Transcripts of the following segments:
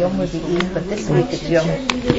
Yom Revi'i, but this week it's Yom.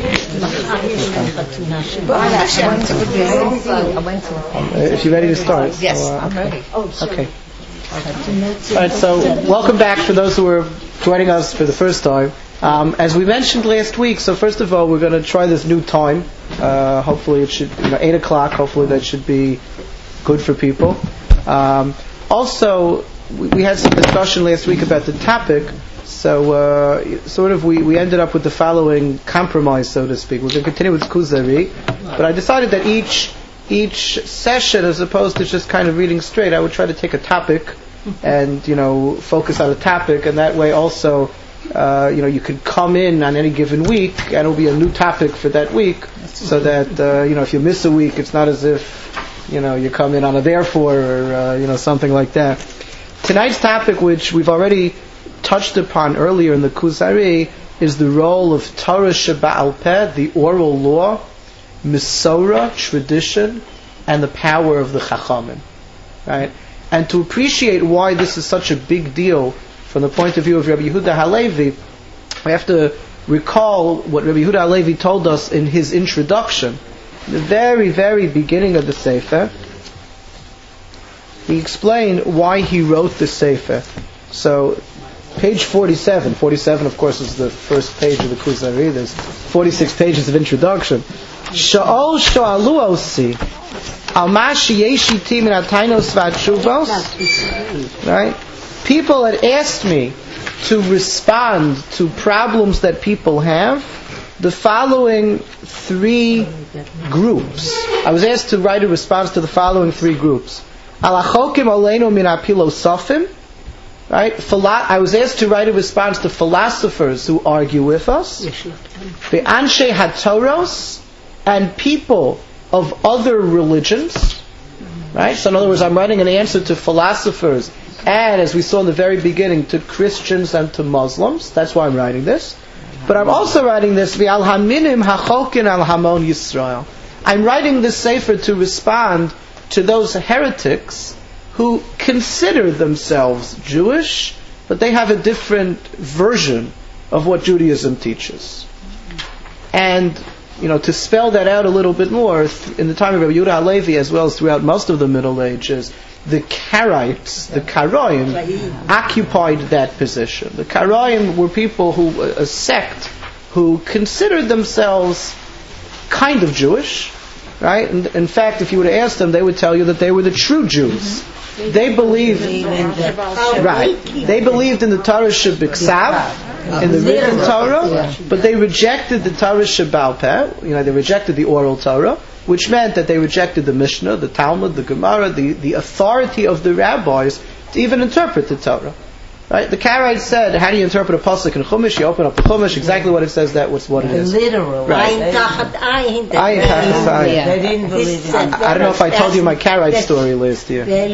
I went to Is she ready to start? Yes, I'm ready. Okay. Alright, so welcome back for those who are joining us for the first time. As we mentioned last week, so first of all, we're going to try this new time. Hopefully it should, 8 o'clock, hopefully that should be good for people. Also, we had some discussion last week about the topic, so we ended up with the following compromise, so to speak. We're going to continue with Kuzari, but I decided that each session, as opposed to just kind of reading straight, I would try to take a topic and, focus on a topic, and that way also, you could come in on any given week, and it'll be a new topic for that week, so that, if you miss a week, it's not as if, you come in on a therefore, or, something like that. Tonight's topic, which we've already touched upon earlier in the Kuzari, is the role of Torah Sheba'al Peh, the oral law, Misorah, tradition, and the power of the Chachamim. Right? And to appreciate why this is such a big deal from the point of view of Rabbi Yehuda Halevi, we have to recall what Rabbi Yehuda Halevi told us in his introduction. In the very, very beginning of the Sefer, he explained why he wrote the Sefer. So, page 47. 47, of course, is the first page of the Kuzari. There's 46 pages of introduction. Sha'ol sha'alu osi al ma sheyeshi min atainos v'atshuvos. Right? People had asked me to respond to problems that people have. The following three groups. I was asked to write a response to the following three groups. Alachokim oleinu min apilosofim. Right? I was asked to write a response to philosophers who argue with us. The anshe hatoros, and people of other religions. Right? So in other words, I'm writing an answer to philosophers, and as we saw in the very beginning, to Christians and to Muslims. That's why I'm writing this. But I'm also writing this v'al haminim hachokin al hamon Yisrael. I'm writing this sefer to respond to those heretics who consider themselves Jewish, but they have a different version of what Judaism teaches. And, to spell that out a little bit more, in the time of Rabbi Yehuda Halevi, as well as throughout most of the Middle Ages, the Karaites, the Karaim, occupied that position. The Karaim were people a sect who considered themselves kind of Jewish, right? And in fact, if you were to ask them, they would tell you that they were the true Jews. They believed, They believed in the Torah Shebiksav, in the written Torah, but they rejected the Torah Sheba'al Peh. They rejected the oral Torah, which meant that they rejected the Mishnah, the Talmud, the Gemara, the authority of the rabbis to even interpret the Torah. Right? The Karaites said, how do you interpret a pasuk in Chumash? You open up the Chumash, exactly what it says, that was what it is. Literal. Right. They didn't believe it. I don't know if I told you my Karaite story last year. I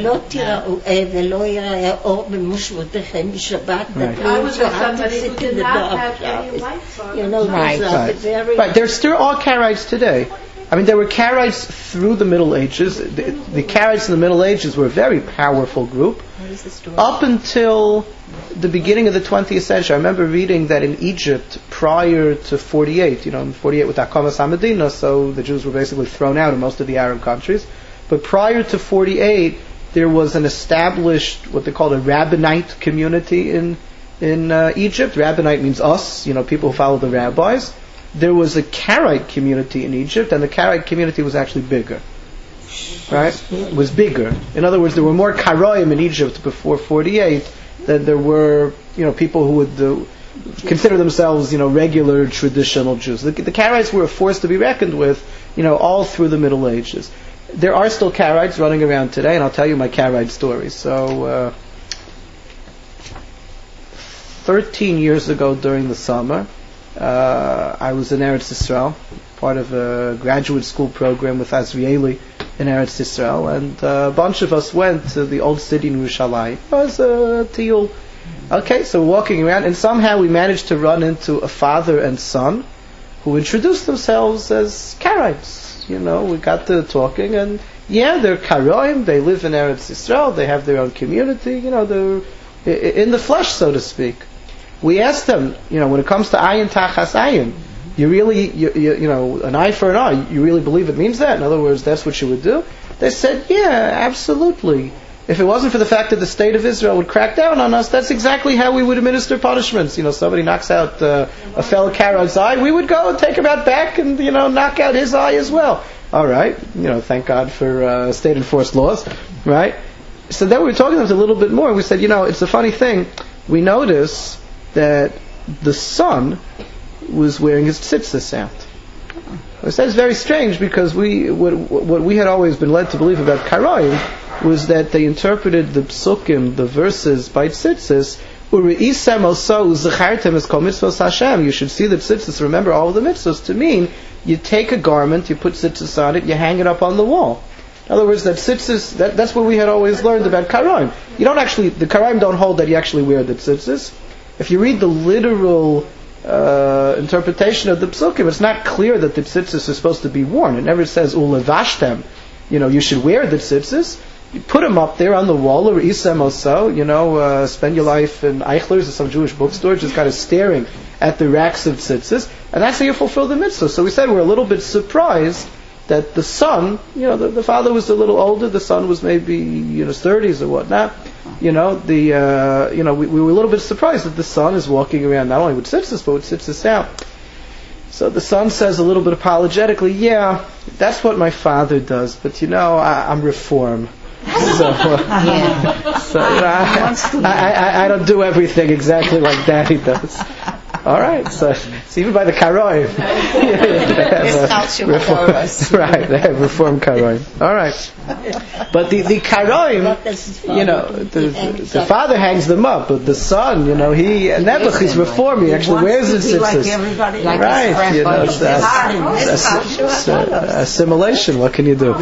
was with somebody who did not have any lights on. Right. There still are Karaites today. There were Karaites through the Middle Ages. The Karaites in the Middle Ages were a very powerful group. Up until the beginning of the 20th century. I remember reading that in Egypt, prior to 48, in 48 with Akamas HaMedina, so the Jews were basically thrown out in most of the Arab countries. But prior to 48, there was an established, what they called a Rabbinite community in Egypt. Rabbinite means us, people who follow the rabbis. There was a Karaite community in Egypt, and the Karaite community was actually bigger. Right? It was bigger. In other words, there were more Karaim in Egypt before 48 than there were, people who would consider themselves, regular traditional Jews. The Karaites were a force to be reckoned with, all through the Middle Ages. There are still Karaites running around today, and I'll tell you my Karaite story. So, 13 years ago during the summer, I was in Eretz Yisrael, part of a graduate school program with Azrieli in Eretz Yisrael, and a bunch of us went to the old city in Yerushalayim. It was a tiyul. Okay, so we're walking around, and somehow we managed to run into a father and son who introduced themselves as Karaites. We got to talking, and they're Karaim, they live in Eretz Yisrael, they have their own community, they're in the flesh, so to speak. we asked them, when it comes to ayin tachas ayin, you really, an eye for an eye, you really believe it means that? In other words, that's what you would do? They said, yeah, absolutely. If it wasn't for the fact that the state of Israel would crack down on us, that's exactly how we would administer punishments. Somebody knocks out a fellow Karav's eye, we would go and take him out back and, knock out his eye as well. All right, thank God for state-enforced laws, right? So then we were talking to them a little bit more. We said, it's a funny thing. We notice that the son was wearing his tzitzis out. I said it's very strange because what we had always been led to believe about Karayim was that they interpreted the psukim, the verses by tzitzis. You should see the tzitzis, remember all of the mitzvahs, to mean you take a garment, you put tzitzis on it, you hang it up on the wall. In other words, that tzitzis, that's what we had always learned about Karayim. The Karayim don't hold that you actually wear the tzitzis. If you read the literal interpretation of the psukim, it's not clear that the tzitzis is supposed to be worn. It never says ulevashtem. You should wear the tzitzis. You put them up there on the wall, or isem oso. Spend your life in Eichler's or some Jewish bookstore, just kind of staring at the racks of tzitzis, and that's how you fulfill the mitzvah. So we said we're a little bit surprised that the son, the father was a little older, the son was maybe his 30s or whatnot. We were a little bit surprised that the son is walking around not only with tzitzis, but with tzitzis out. So the son says a little bit apologetically, yeah, that's what my father does, but I'm Reform. So I don't do everything exactly like Daddy does. All right, so even by the Karayim, right? They have Reform Karayim. All right, but the Karayim, the father hangs them up, but the son, Nebuch is Reform. He actually wears his tzitzis. Right? It's assimilation. What can you do?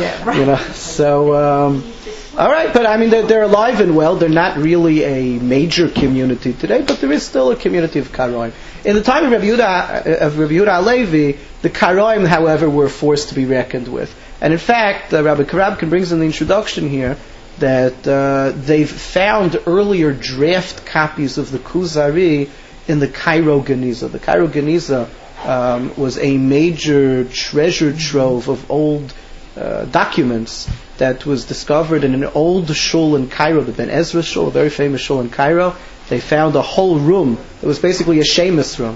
So. All right, but they're alive and well. They're not really a major community today, but there is still a community of Karayim. In the time of Rabbi Yehuda Halevi, the Karayim, however, were forced to be reckoned with. And in fact, Rabbi Karabkin brings in the introduction here that they've found earlier draft copies of the Kuzari in the Cairo Geniza. The Cairo Geniza was a major treasure trove of old documents that was discovered in an old shul in Cairo, the Ben Ezra shul, a very famous shul in Cairo. They found a whole room. It was basically a shemus room.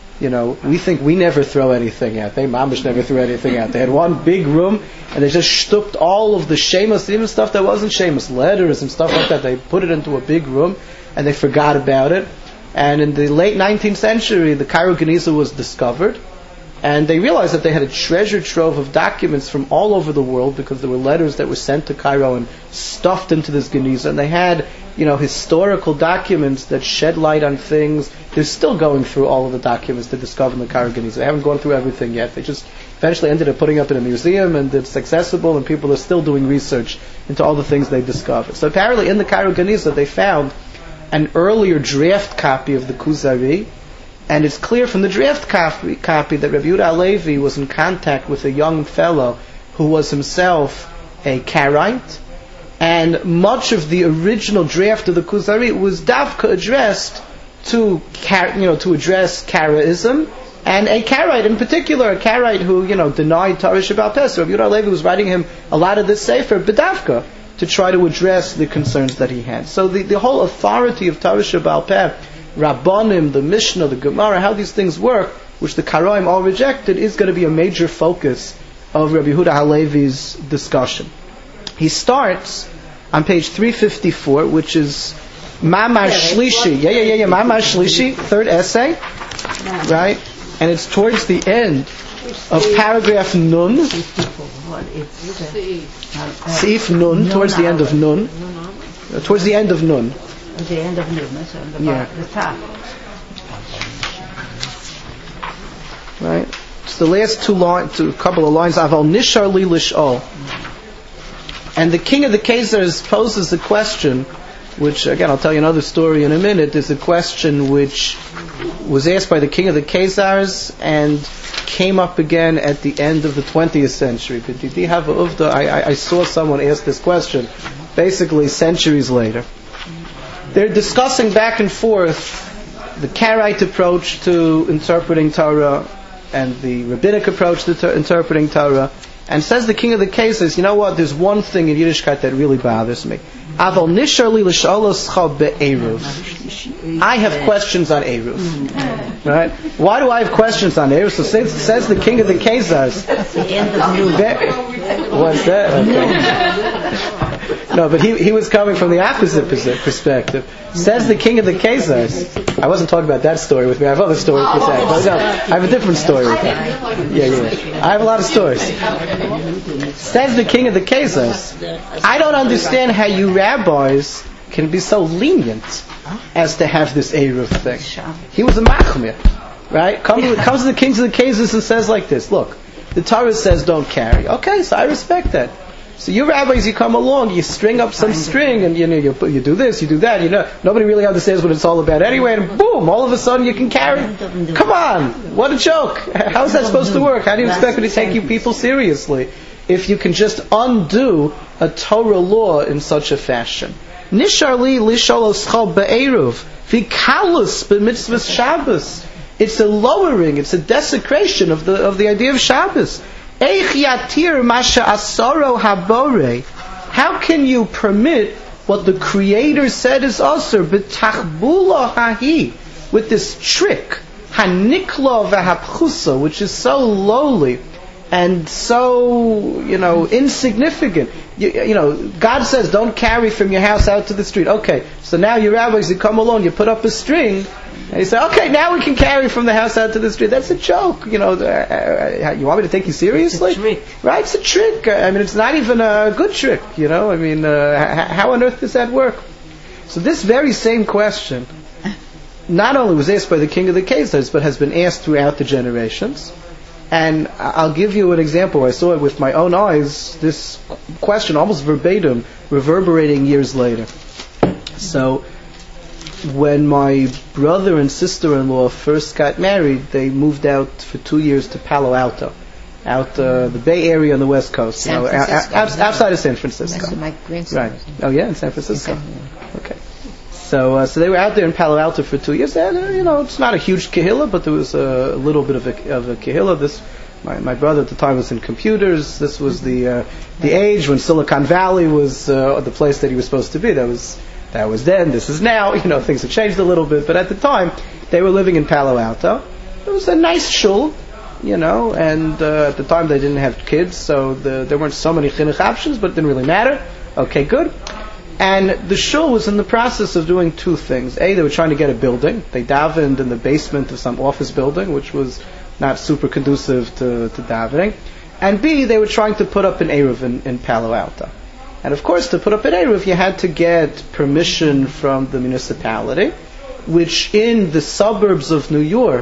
We think we never throw anything out. They mamish never threw anything out. They had one big room, and they just shtupped all of the shemus, even stuff that wasn't shemus, letters and stuff like that. They put it into a big room, and they forgot about it. And in the late 19th century, the Cairo Geniza was discovered. And they realized that they had a treasure trove of documents from all over the world because there were letters that were sent to Cairo and stuffed into this Geniza. And they had, historical documents that shed light on things. They're still going through all of the documents to discover in the Cairo Geniza. They haven't gone through everything yet. They just eventually ended up putting up in a museum, and it's accessible, and people are still doing research into all the things they discovered. So apparently in the Cairo Geniza they found an earlier draft copy of the Kuzari. And it's clear from the draft copy that Rabbi Yehuda Halevi was in contact with a young fellow who was himself a Karaite, and much of the original draft of the Kuzari was davka addressed to address Karaism, and a Karaite in particular, a Karaite who denied Torah Sheba'al Peh. So Rabbi Yehuda Halevi was writing him a lot of this sefer b'davka to try to address the concerns that he had. So the whole authority of Torah Sheba'al Peh, Rabbanim, the Mishnah, the Gemara, how these things work, which the Karayim all rejected, is going to be a major focus of Rabbi Yehuda Halevi's discussion. He starts on page 354, which is Mamar Shlishi. Mamar Shlishi, third essay, right? And it's towards the end of paragraph Nun. Seif Nun, towards the end of Nun. Towards the end of Nun. The end of Nun, so on the top. Right? It's the last a couple of lines. Aval nishar li lish'ol. And the king of the Khazars poses a question, which, again, I'll tell you another story in a minute. There's a question which was asked by the king of the Khazars and came up again at the end of the 20th century. I saw someone ask this question basically centuries later. They're discussing back and forth the Karaite approach to interpreting Torah and the rabbinic approach to interpreting Torah. And says the king of the cases, you know what, there's one thing in Yiddishkeit that really bothers me. Aval nishar li l'shaloscha be'eruv. I have questions on Eruv. Right? Why do I have questions on Eruv? So says the king of the Khazars. What's that? Okay. No, but he was coming from the opposite perspective. Says the king of the Khazars. I wasn't talking about that story with me. I have other stories to say. But no, I have a different story with me. Yeah. I have a lot of stories. Says the king of the Khazars. I don't understand how you rabbis can be so lenient as to have this Eruv thing. He was a machmir, right? Comes to the kings of the Khazars and says like this, look, the Torah says don't carry. Okay, so I respect that. So you rabbis, you come along, you string up some string, and you do this, you do that. Nobody really understands what it's all about anyway, and boom, all of a sudden you can carry. Come on, what a joke! How is that supposed to work? How do you expect me to take you people seriously if you can just undo a Torah law in such a fashion? Nishar li lishaloscha be'eruv v'kalus b'mitzvah Shabbos. It's a lowering, it's a desecration of the idea of Shabbos. Eich yatir masha asaro habore. How can you permit what the Creator said is asur b'tachbula hahi, with this trick hanikla v'hapchusa, which is so lowly and so insignificant. God says don't carry from your house out to the street. Okay, so now your rabbis, you come along, you put up a string, and you say, okay, now we can carry from the house out to the street. That's a joke. You want me to take you seriously? It's a trick. Right? It's a trick. It's not even a good trick. How on earth does that work? So this very same question not only was asked by the king of the Khazars, but has been asked throughout the generations. And I'll give you an example. I saw it with my own eyes, this question almost verbatim, reverberating years later. So, when my brother and sister-in-law first got married, they moved out for 2 years to Palo Alto, out the Bay Area on the West Coast, outside of San Francisco. That's my grandson. Right. Oh yeah, in San Francisco. Okay. So they were out there in Palo Alto for 2 years. And it's not a huge kehillah, but there was a little bit of a kehillah. My brother at the time was in computers. This was the age when Silicon Valley was the place that he was supposed to be. That was then. This is now. Things have changed a little bit, but at the time they were living in Palo Alto. It was a nice shul, and at the time they didn't have kids, so there weren't so many chinuch options, but it didn't really matter. Okay, good. And the shul was in the process of doing two things. A, they were trying to get a building. They davened in the basement of some office building, which was not super conducive to davening. And B, they were trying to put up an Eruv in Palo Alto. And of course, to put up an Eruv, you had to get permission from the municipality, which in the suburbs of New York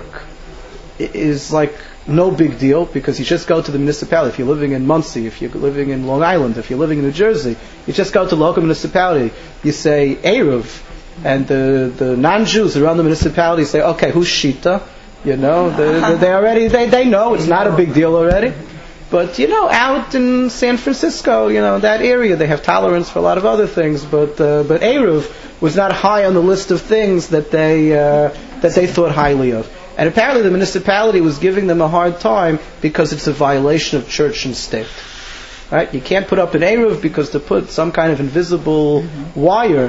is like no big deal, because you just go to the municipality. If you're living in Muncie, if you're living in Long Island, if you're living in New Jersey, you just go to the local municipality, you say Eruv, and the non-Jews around the municipality say, okay, who's Shita? They already know, it's not a big deal already. But, out in San Francisco, that area, they have tolerance for a lot of other things, but Eruv was not high on the list of things that they thought highly of. And apparently the municipality was giving them a hard time because it's a violation of church and state. Right? You can't put up an Eruv because to put some kind of invisible wire,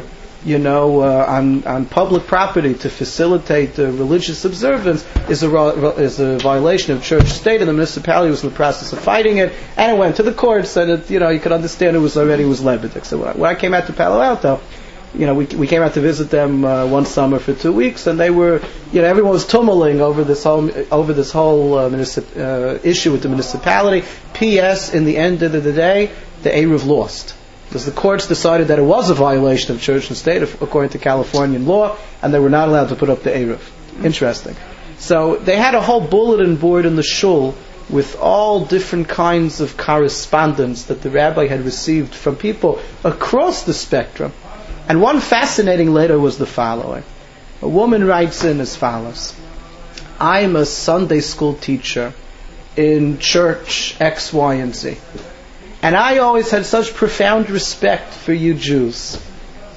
on public property to facilitate religious observance is a violation of church state, and the municipality was in the process of fighting it, and it went to the courts, and you could understand it was Levitic. So when I came out to Palo Alto, we came out to visit them one summer for 2 weeks, and they were, everyone was tummuling over this whole issue with the municipality. P.S. In the end of the day, the Eruv lost, because the courts decided that it was a violation of church and state according to Californian law, and they were not allowed to put up the Eruv. Interesting. So they had a whole bulletin board in the shul with all different kinds of correspondence that the rabbi had received from people across the spectrum. And one fascinating letter was the following. A woman writes in as follows: I'm a Sunday school teacher in church X, Y, and Z. And I always had such profound respect for you Jews.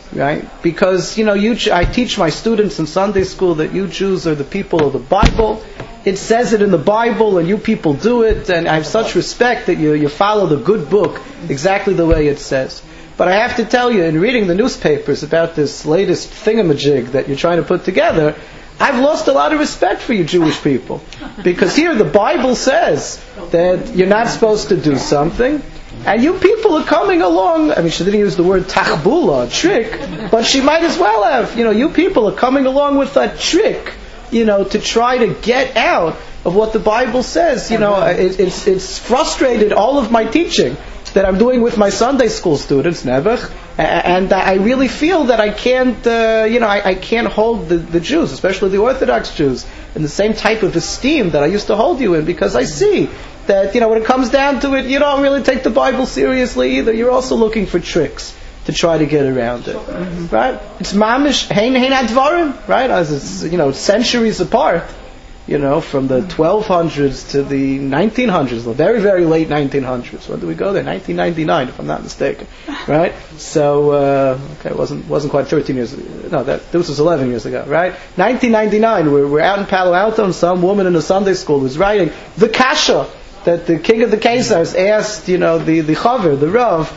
right? Because, I teach my students in Sunday school that you Jews are the people of the Bible. It says it in the Bible, and you people do it, and I have such respect that you follow the good book exactly the way it says. But I have to tell you, in reading the newspapers about this latest thingamajig that you're trying to put together, I've lost a lot of respect for you Jewish people. Because here the Bible says that you're not supposed to do something, and you people are coming along. I mean, she didn't use the word tachbula, trick, but she might as well have. You people are coming along with a trick, to try to get out of what the Bible says. It's frustrated all of my teaching that I'm doing with my Sunday school students, Nebuch, and I really feel that I can't, I can't hold the Jews, especially the Orthodox Jews, in the same type of esteem that I used to hold you in, because I see that, when it comes down to it, you don't really take the Bible seriously either. You're also looking for tricks to try to get around it, right? It's mamish hein advarim, right? As it's, centuries apart, from the 1200s to the 1900s, the very, very late 1900s. When did we go there? 1999, if I'm not mistaken, right? So, it wasn't quite 13 years ago. No, this was 11 years ago, right? 1999, we're out in Palo Alto, and some woman in a Sunday school is writing the kasha that the king of the Kesars asked, the chaver, the Rav,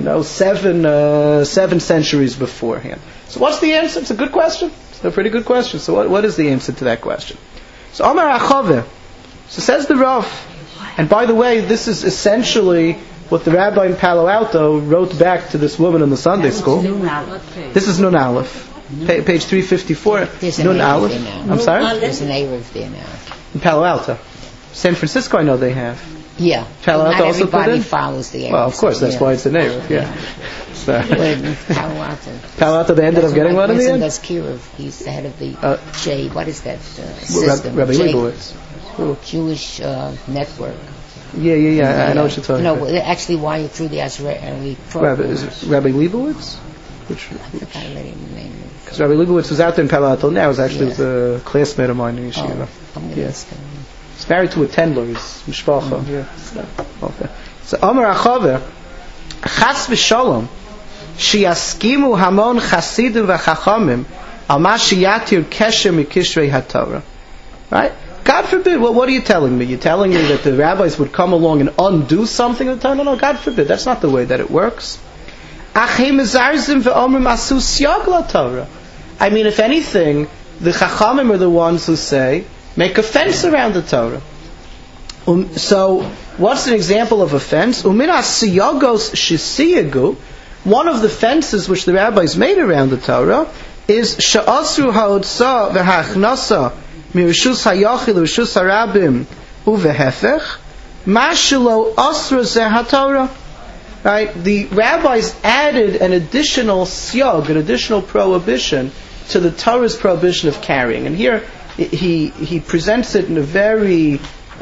7 centuries beforehand. So what's the answer? It's a good question. It's a pretty good question. So what is the answer to that question? So Amar Achave, so says the Rav, and by the way, this is essentially what the rabbi in Palo Alto wrote back to this woman in the Sunday school. This is Nun Aleph, page 354. Nun Aleph. I'm sorry? There's an Erev there now. In Palo Alto. San Francisco, I know they have. Yeah. Palo Alto not also put everybody in? follows the Erev. Well, of course, that's why it's an Erev, yeah. So. Palo Alto. Palo Alto, they ended up getting one in the end? That's Kirov. He's the head of the what is that system? Rabbi Leibowitz. Jewish network. Yeah, I know what you're talking about. No, actually, why you through the Israeli program. Is it Rabbi Leibowitz? I forgot the name. Because Rabbi Leibowitz was out there in Palo Alto now. He was actually a classmate of mine in Yeshiva. He's married to a Tendler. He's Mishpacha. Okay. So Amar Achaver, Chas v'Shalom, sheyaskimu hamon chasidim v'chachamim al ma sheyatir kesher mikishrei haTorah. Right? God forbid. Well, what are you telling me? You're telling me that the rabbis would come along and undo something in the Torah? No, God forbid. That's not the way that it works. I mean, if anything, the Chachamim are the ones who say, make a fence around the Torah. So, what's an example of a fence? One of the fences which the rabbis made around the Torah is she'asru ha'otza v'ha'achnasa mirishus ha'yachid v'rishus ha'rabim uvehefech ma shelo asra zeh ha'Torah. Right? The rabbis added an additional siyag, an additional prohibition to the Torah's prohibition of carrying. And here he presents it in a very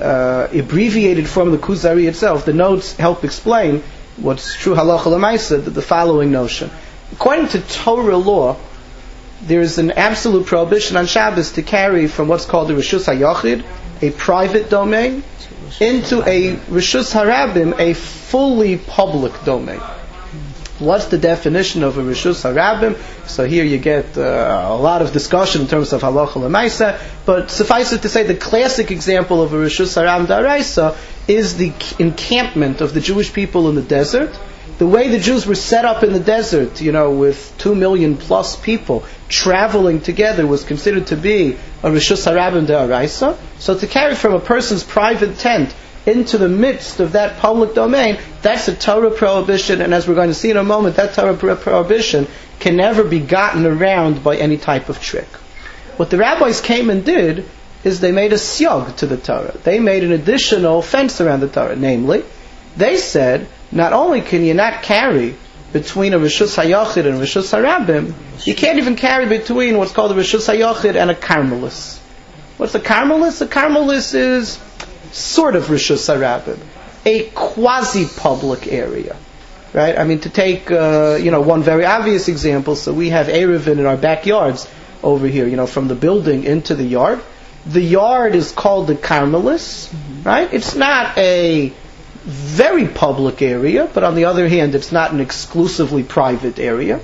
abbreviated form of the Kuzari itself. The notes help explain what's true halacha l'maisa, the following notion. According to Torah law, there is an absolute prohibition on Shabbos to carry from what's called the Rishus HaYachid, a private domain, into a Rishus HaRabim, a fully public domain. What's the definition of a Rishus HaRabim? So here you get a lot of discussion in terms of halacha l'maisa, but suffice it to say the classic example of a Rishus HaRabim d'Oraisa is the encampment of the Jewish people in the desert. The way the Jews were set up in the desert, with 2 million plus people traveling together, was considered to be a Rishus HaRabim d'Oraisa. So to carry from a person's private tent into the midst of that public domain, that's a Torah prohibition, and as we're going to see in a moment, that Torah prohibition can never be gotten around by any type of trick. What the rabbis came and did is they made a siyag to the Torah. They made an additional fence around the Torah. Namely, they said, not only can you not carry between a Rishus HaYachid and a Rishus HaRabim, you can't even carry between what's called a Rishus HaYachid and a Carmelis. What's a Carmelis? A Carmelis is sort of Rishus HaRabim, a quasi-public area. Right? I mean, to take, one very obvious example, so we have Erevin in our backyards over here, from the building into the yard. The yard is called the Carmelis, right? It's not a very public area, but on the other hand, it's not an exclusively private area.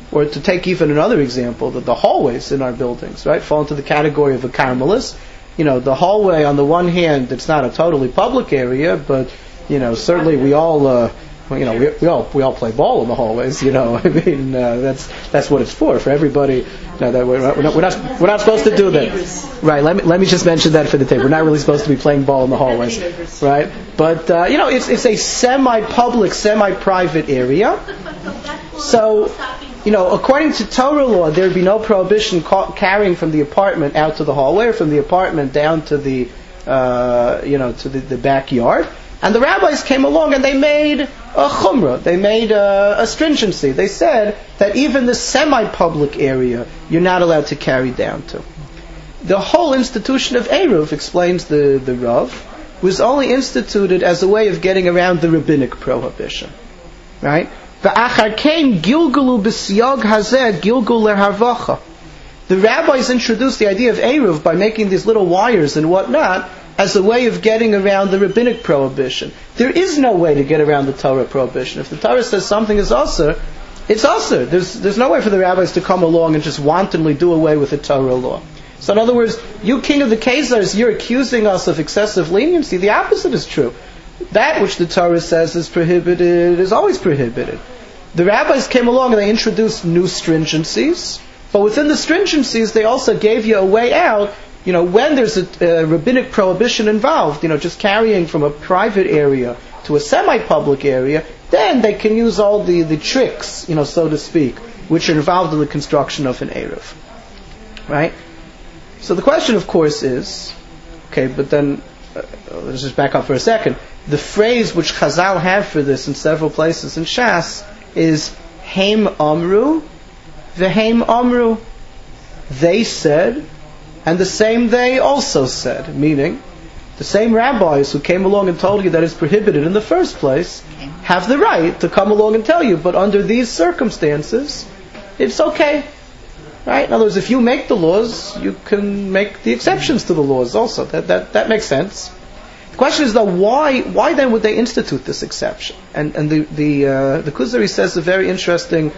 Or to take even another example, that the hallways in our buildings, right, fall into the category of a Carmelis. The hallway, on the one hand, it's not a totally public area, but, certainly we all, we all play ball in the hallways, that's what it's for everybody. No, that we're not supposed to do that. Right, let me just mention that for the tape. We're not really supposed to be playing ball in the hallways. Right? But, it's a semi-public, semi-private area. So, according to Torah law, there'd be no prohibition carrying from the apartment out to the hallway, or from the apartment down to the, to the backyard. And the rabbis came along and they made a chumrah. They made a stringency. They said that even the semi-public area you're not allowed to carry down to. The whole institution of Eruv, explains the Rav, was only instituted as a way of getting around the rabbinic prohibition. Right? The rabbis introduced the idea of Eruv by making these little wires and whatnot as a way of getting around the rabbinic prohibition. There is no way to get around the Torah prohibition. If the Torah says something is asur, it's asur. There's no way for the rabbis to come along and just wantonly do away with the Torah law. So in other words, you king of the Khazars, you're accusing us of excessive leniency. The opposite is true. That which the Torah says is prohibited is always prohibited. The rabbis came along and they introduced new stringencies, but within the stringencies they also gave you a way out. When there's a rabbinic prohibition involved, just carrying from a private area to a semi-public area, then they can use all the tricks, so to speak, which are involved in the construction of an Eruv. Right? So the question, of course, is, okay, but then, let's just back up for a second. The phrase which Chazal have for this in several places in Shas is, Heim Amru, V'Heim Amru. They said, and the same they also said, meaning the same rabbis who came along and told you that it's prohibited in the first place have the right to come along and tell you, but under these circumstances, it's okay. Right? In other words, if you make the laws, you can make the exceptions to the laws also. That makes sense. The question is though, why then would they institute this exception? And the Kuzari says a very interesting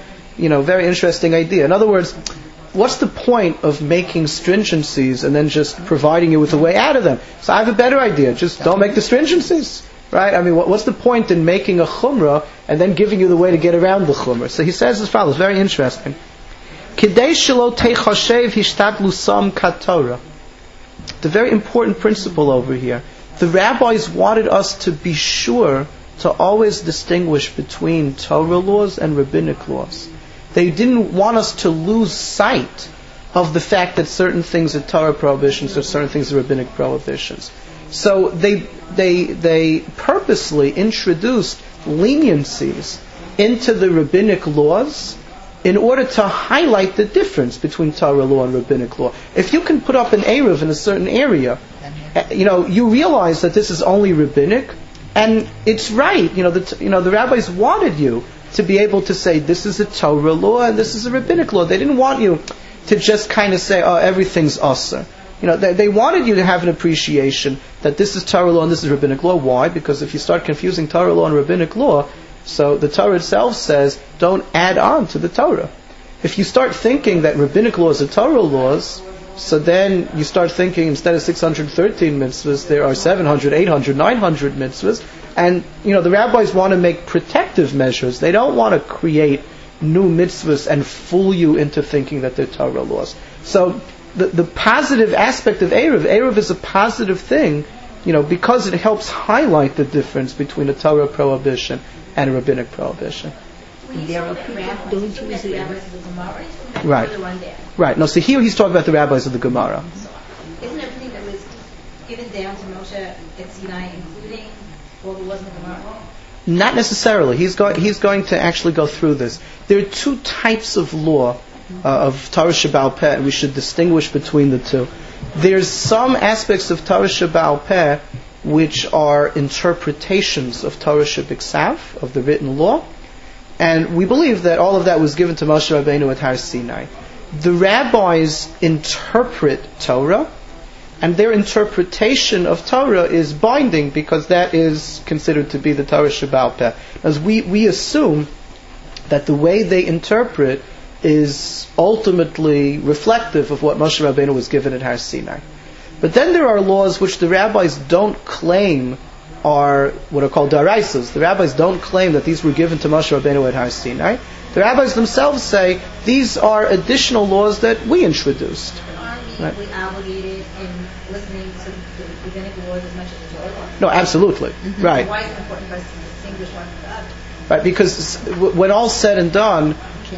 idea. In other words, what's the point of making stringencies and then just providing you with a way out of them? So I have a better idea. Just don't make the stringencies. Right? I mean, what's the point in making a chumrah and then giving you the way to get around the chumrah? So he says as follows, very interesting. Kidei shelo techashev hishtadlu sam katorah. The very important principle over here. The rabbis wanted us to be sure to always distinguish between Torah laws and rabbinic laws. They didn't want us to lose sight of the fact that certain things are Torah prohibitions or certain things are rabbinic prohibitions. So they purposely introduced leniencies into the rabbinic laws in order to highlight the difference between Torah law and rabbinic law. If you can put up an Eruv in a certain area, you realize that this is only rabbinic, and it's right. The rabbis wanted you to be able to say this is a Torah law and this is a rabbinic law. They didn't want you to just kind of say, everything's asur. They wanted you to have an appreciation that this is Torah law and this is rabbinic law. Why? Because if you start confusing Torah law and rabbinic law, so the Torah itself says, don't add on to the Torah. If you start thinking that rabbinic laws are Torah laws, so then you start thinking instead of 613 mitzvahs, there are 700, 800, 900 mitzvahs. And, the rabbis want to make protective measures. They don't want to create new mitzvahs and fool you into thinking that they're Torah laws. So, the positive aspect of Eruv is a positive thing, because it helps highlight the difference between a Torah prohibition and a rabbinic prohibition. Right. Right. No, so here he's talking about the rabbis of the Gemara. Isn't everything that was given down to Moshe at Sinai, including all the laws in the Gemara? Not necessarily. He's going to actually go through this. There are two types of law of Torah Sheba'al Peh, and we should distinguish between the two. There's some aspects of Torah Sheba'al Peh which are interpretations of Torah Shebiksav, of the written law, and we believe that all of that was given to Moshe Rabbeinu at Har Sinai. The rabbis interpret Torah, and their interpretation of Torah is binding because that is considered to be the Torah Sheba'al Peh. As we assume that the way they interpret is ultimately reflective of what Moshe Rabbeinu was given at Har Sinai. But then there are laws which the rabbis don't claim are what are called daraisas. The rabbis don't claim that these were given to Moshe Rabbeinu at Har Sinai. The rabbis themselves say these are additional laws that we introduced. Aren't we obligated in listening to the rabbinic laws as much as the Torah laws? No, absolutely. Mm-hmm. Right. So why is it important for us to distinguish one from the other? Right, because when all's said and done,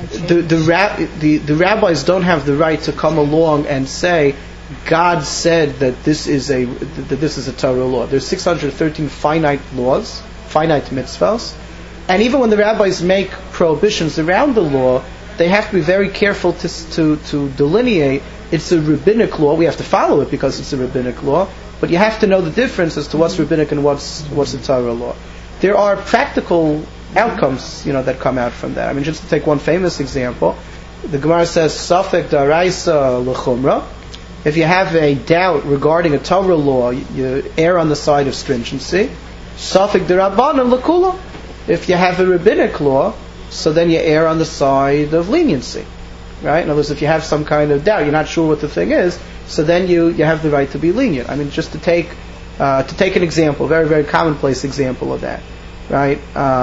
the rabbis don't have the right to come along and say, God said that this is a Torah law. There's 613 finite laws, finite mitzvahs, and even when the rabbis make prohibitions around the law, they have to be very careful to delineate. It's a rabbinic law. We have to follow it because it's a rabbinic law, but you have to know the difference as to what's rabbinic and what's a Torah law. There are practical outcomes, that come out from that. I mean, just to take one famous example, the Gemara says, Safek daraisa l'chumra. If you have a doubt regarding a Torah law, you err on the side of stringency. Safek d'Rabbanan l'kula. If you have a rabbinic law, so then you err on the side of leniency. Right? In other words, if you have some kind of doubt, you're not sure what the thing is, so then you have the right to be lenient. I mean, just to take an example, a very, very commonplace example of that. Right?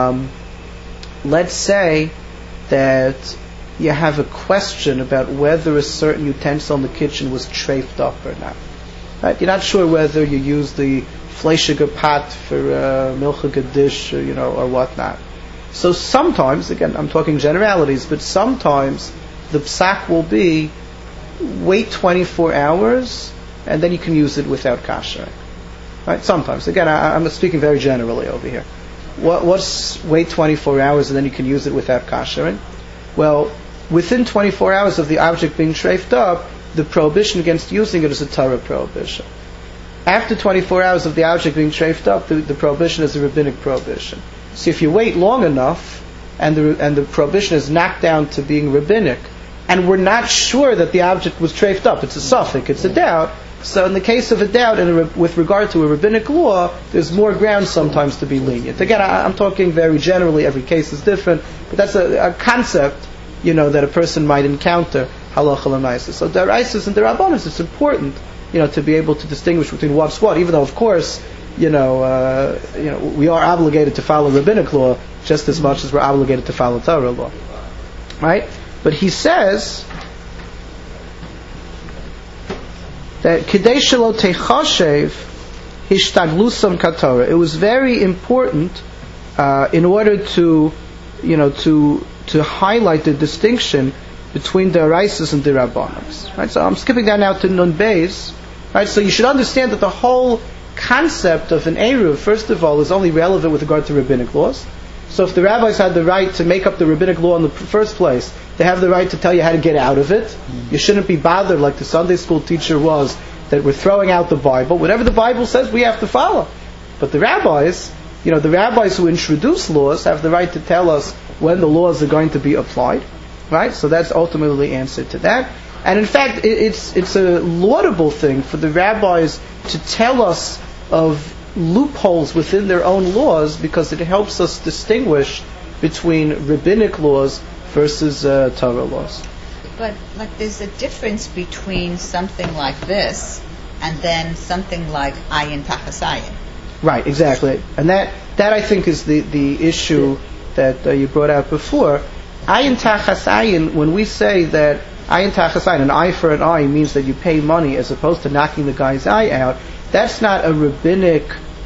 Let's say that you have a question about whether a certain utensil in the kitchen was treifed up or not. Right? You're not sure whether you use the fleischiger pot for milchiger dish, or whatnot. So sometimes, again, I'm talking generalities, but sometimes the psak will be wait 24 hours and then you can use it without kashering. Right? Sometimes. Again, I'm speaking very generally over here. What's wait 24 hours and then you can use it without kashering? Well, within 24 hours of the object being treifed up, the prohibition against using it is a Torah prohibition. After 24 hours of the object being treifed up, the prohibition is a rabbinic prohibition. So if you wait long enough, and the prohibition is knocked down to being rabbinic, and we're not sure that the object was treifed up, it's a suffix, it's a doubt. So in the case of a doubt, and with regard to a rabbinic law, there's more ground sometimes to be lenient. Again, I'm talking very generally, every case is different, but that's a concept, that a person might encounter, halacha l'maisa. So daraisas and derabanan, it's important, to be able to distinguish between what's what, even though, of course, we are obligated to follow rabbinic law just as much as we're obligated to follow Torah law. Right? But he says that Kidei shelo techashev hishtaglusam katorah. It was very important in order to highlight the distinction between the daraisas and the rabbanos. Right? So I'm skipping down now to Nun Beis. Right? So you should understand that the whole concept of an eruv, first of all, is only relevant with regard to rabbinic laws. So if the rabbis had the right to make up the rabbinic law in the first place, they have the right to tell you how to get out of it. You shouldn't be bothered like the Sunday school teacher was, that we're throwing out the Bible. Whatever the Bible says, we have to follow. But the rabbis who introduce laws have the right to tell us when the laws are going to be applied. Right? So that's ultimately the answer to that. And in fact, it's a laudable thing for the rabbis to tell us of loopholes within their own laws, because it helps us distinguish between rabbinic laws versus Torah laws. But there's a difference between something like this and then something like ayin tachas ayin. Right, exactly. And that I think is the issue that you brought out before. Ayin tachas ayin, when we say that ayin tachas ayin, an eye for an eye, means that you pay money as opposed to knocking the guy's eye out, that's not a rabbinic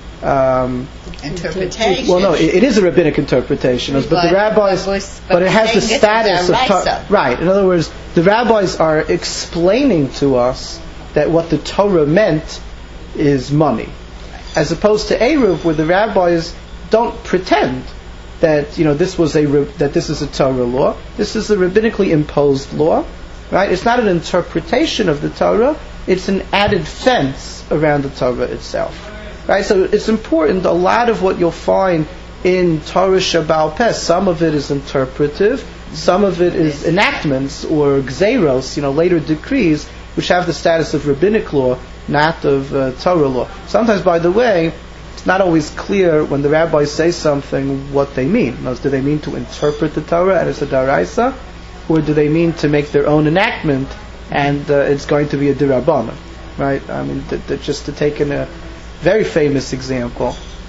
interpretation. Well, no, it is a rabbinic interpretation, but the rabbis, but it has the status of right. In other words, the rabbis are explaining to us that what the Torah meant is money, as opposed to eruv, where the rabbis don't pretend that this is a Torah law. This is a rabbinically imposed law, right? It's not an interpretation of the Torah; it's an added fence around the Torah itself. Right, so it's important. A lot of what you'll find in Torah Shabbal Peh, some of it is interpretive, some of it is enactments or gzeiros, later decrees, which have the status of rabbinic law, not of Torah law. Sometimes, by the way, it's not always clear when the rabbis say something what they mean. Do they mean to interpret the Torah as a daraisa, or do they mean to make their own enactment, and it's going to be a dirabana, right? I mean, just to take a very famous example,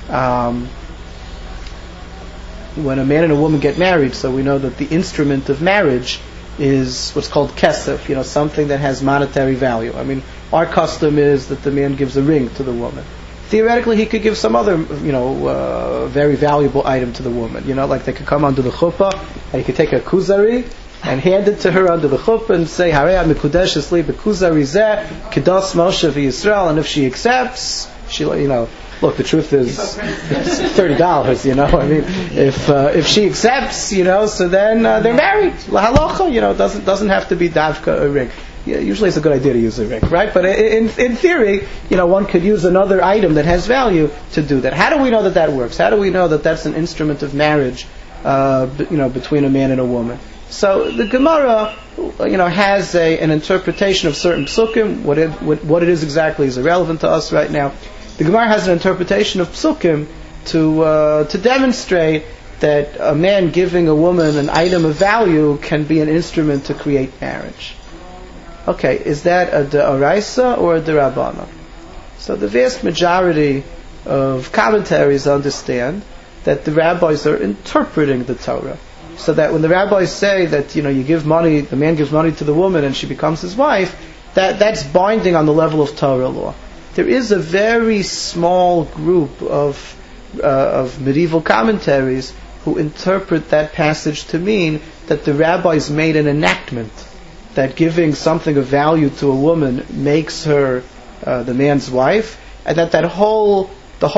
when a man and a woman get married, so we know that the instrument of marriage is what's called kesef, something that has monetary value. I mean, our custom is that the man gives a ring to the woman. Theoretically, he could give some other, very valuable item to the woman. Like they could come under the chuppah, and he could take a kuzari and hand it to her under the chuppah and say, "Harei mikudesh esli bekuzari zeh kedos Moshe v'Yisrael," and if she accepts, she, look, the truth is, it's $30. I mean, if she accepts, so then they're married. La halacha, doesn't have to be davka a ring. Yeah, usually it's a good idea to use a ring, right? But in theory, one could use another item that has value to do that. How do we know that works? How do we know that that's an instrument of marriage, between a man and a woman? So the Gemara, has an interpretation of certain psukim. What it is exactly is irrelevant to us right now. The Gemara has an interpretation of psukim to demonstrate that a man giving a woman an item of value can be an instrument to create marriage. Okay, is that a de'oraisa or a derabana? So the vast majority of commentaries understand that the rabbis are interpreting the Torah. So that when the rabbis say that, you give money, the man gives money to the woman and she becomes his wife, that's binding on the level of Torah law. There is a very small group of medieval commentaries who interpret that passage to mean that the rabbis made an enactment that giving something of value to a woman makes her the man's wife, and that the whole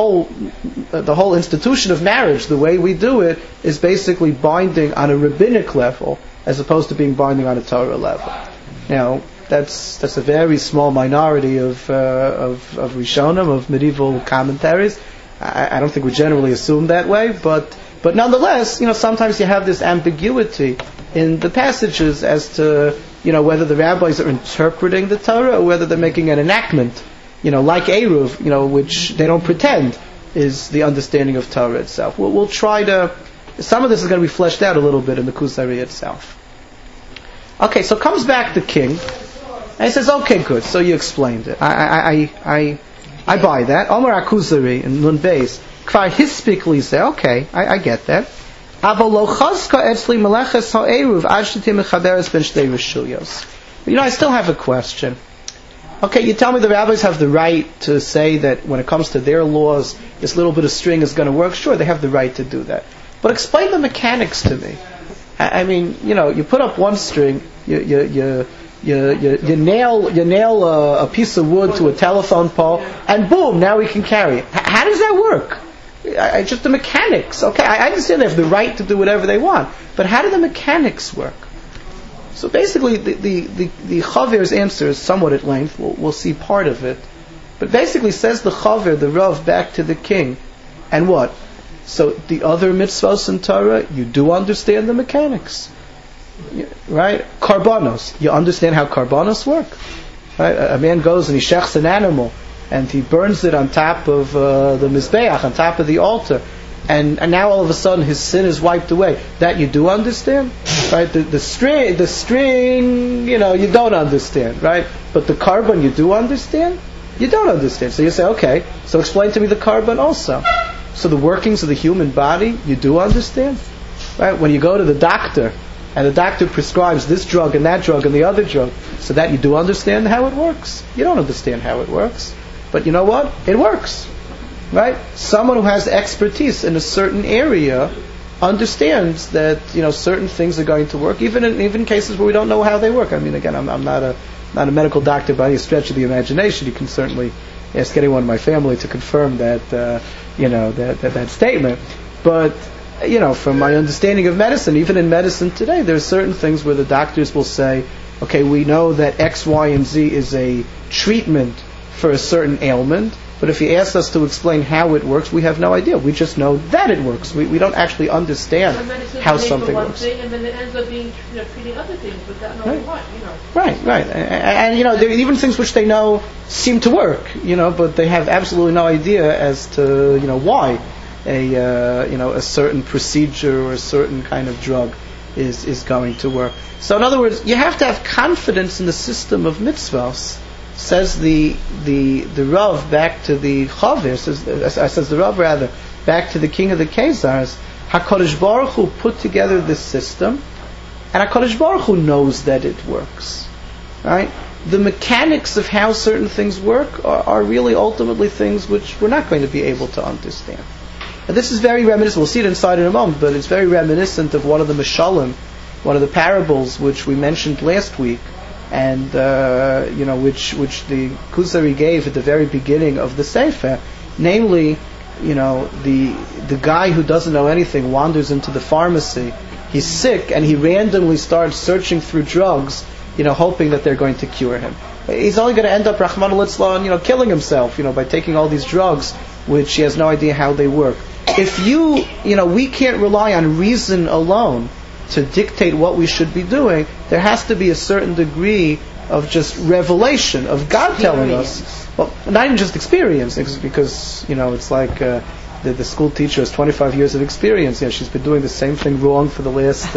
institution of marriage, the way we do it, is basically binding on a rabbinic level as opposed to being binding on a Torah level. Now, that's a very small minority of Rishonim, of medieval commentaries. I don't think we generally assume that way, but nonetheless, sometimes you have this ambiguity in the passages as to whether the rabbis are interpreting the Torah or whether they're making an enactment, like Eruv, which they don't pretend is the understanding of Torah itself. We'll try to. Some of this is going to be fleshed out a little bit in the Kuzari itself. Okay, so comes back the king, and he says, "Okay, good. So you explained it. I buy that." Omar Akuzari in Nun Beis, Kvar hispically say, "Okay, I get that." But I still have a question. Okay, you tell me the rabbis have the right to say that when it comes to their laws, this little bit of string is going to work. Sure, they have the right to do that. But explain the mechanics to me. I mean, you put up one string, you nail a piece of wood to a telephone pole, and boom, now we can carry it. How does that work? Just the mechanics. Okay, I understand they have the right to do whatever they want, but how do the mechanics work? So basically, the Chavir's answer is somewhat at length. We'll see part of it, but basically says the Chavir, the Rav, back to the king, and what? So the other mitzvos in Torah, you do understand the mechanics, right? Karbanos, you understand how karbanos work, right? A man goes and he shechs an animal, and he burns it on top of the mizbeach, on top of the altar, and now all of a sudden his sin is wiped away. That you do understand, right? The string, you don't understand, right? But the carbon you do understand. You don't understand. So you say, okay, so explain to me the carbon also. So the workings of the human body, you do understand, right? When you go to the doctor, and the doctor prescribes this drug and that drug and the other drug, so that you do understand how it works. You don't understand how it works. But you know what? It works, right? Someone who has expertise in a certain area understands that certain things are going to work, even in cases where we don't know how they work. I mean, again, I'm not a medical doctor by any stretch of the imagination. You can certainly ask anyone in my family to confirm that that statement. But from my understanding of medicine, even in medicine today, there are certain things where the doctors will say, okay, we know that X, Y, and Z is a treatment for a certain ailment, but if you ask us to explain how it works, we have no idea. We just know that it works. We don't actually understand how something works. And then it ends up being treating other things without knowing what. Right. And there are even things which they know seem to work, but they have absolutely no idea as to why a certain procedure or a certain kind of drug is going to work. So in other words, you have to have confidence in the system of mitzvahs. Says the Rav back to the Chavir, says the Rav rather, back to the king of the Khazars, HaKadosh Baruch Hu put together this system, and HaKadosh Baruch Hu knows that it works. Right? The mechanics of how certain things work are really ultimately things which we're not going to be able to understand. And this is very reminiscent, we'll see it inside in a moment, but it's very reminiscent of one of the Mishalim, one of the parables which we mentioned last week, and which the Kuzari gave at the very beginning of the Sefer, namely, the guy who doesn't know anything wanders into the pharmacy. He's sick, and he randomly starts searching through drugs, hoping that they're going to cure him. He's only going to end up, Rahman al-Islam, killing himself, by taking all these drugs, which he has no idea how they work. If we can't rely on reason alone to dictate what we should be doing, there has to be a certain degree of just revelation, of God telling us. Well, not even just experience, because, it's like the school teacher has 25 years of experience. She's been doing the same thing wrong for the last,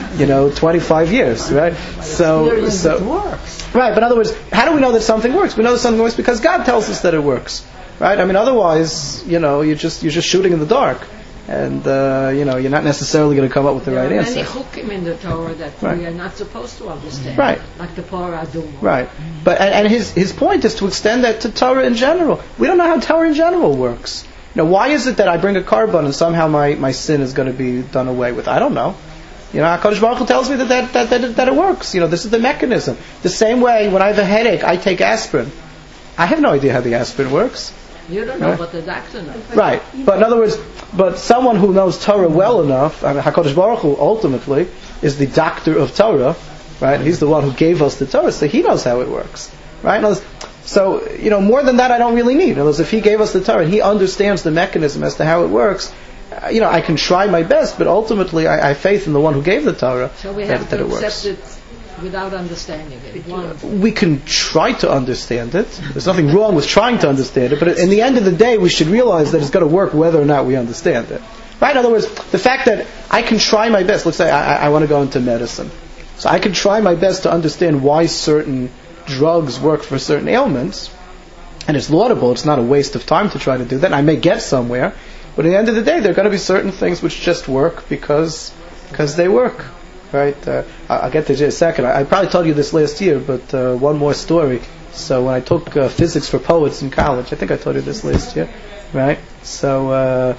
25 years, right? So it works. Right, but in other words, how do we know that something works? We know that something works because God tells us that it works. Right? I mean, otherwise, you're just shooting in the dark. And, you're not necessarily going to come up with the right answer. There are many chukim in the Torah that we are not supposed to understand. Right. Like the Parah Adumah. Right. But, and his point is to extend that to Torah in general. We don't know how Torah in general works. Why is it that I bring a carbon and somehow my sin is going to be done away with? I don't know. HaKadosh Baruch Hu tells me that it works. This is the mechanism. The same way, when I have a headache, I take aspirin. I have no idea how the aspirin works. You don't know, but the doctor knows. Right. But in other words, someone who knows Torah well enough, HaKadosh Baruch Hu ultimately is the doctor of Torah, right? He's the one who gave us the Torah, so he knows how it works. Right? So, more than that I don't really need. In other words, if he gave us the Torah and he understands the mechanism as to how it works, I can try my best, but ultimately I have faith in the one who gave the Torah so we have that to it works. accept it without understanding it. We can try to understand it. There's nothing wrong with trying to understand it, but in the end of the day, we should realize that it's going to work whether or not we understand it. Right? In other words, the fact that I can try my best, let's say I want to go into medicine. So I can try my best to understand why certain drugs work for certain ailments, and it's laudable, it's not a waste of time to try to do that. I may get somewhere, but at the end of the day, there are going to be certain things which just work because they work. Right? I'll get to it in a second. I probably told you this last year, but one more story. So when I took physics for poets in college, I think I told you this last year, right? So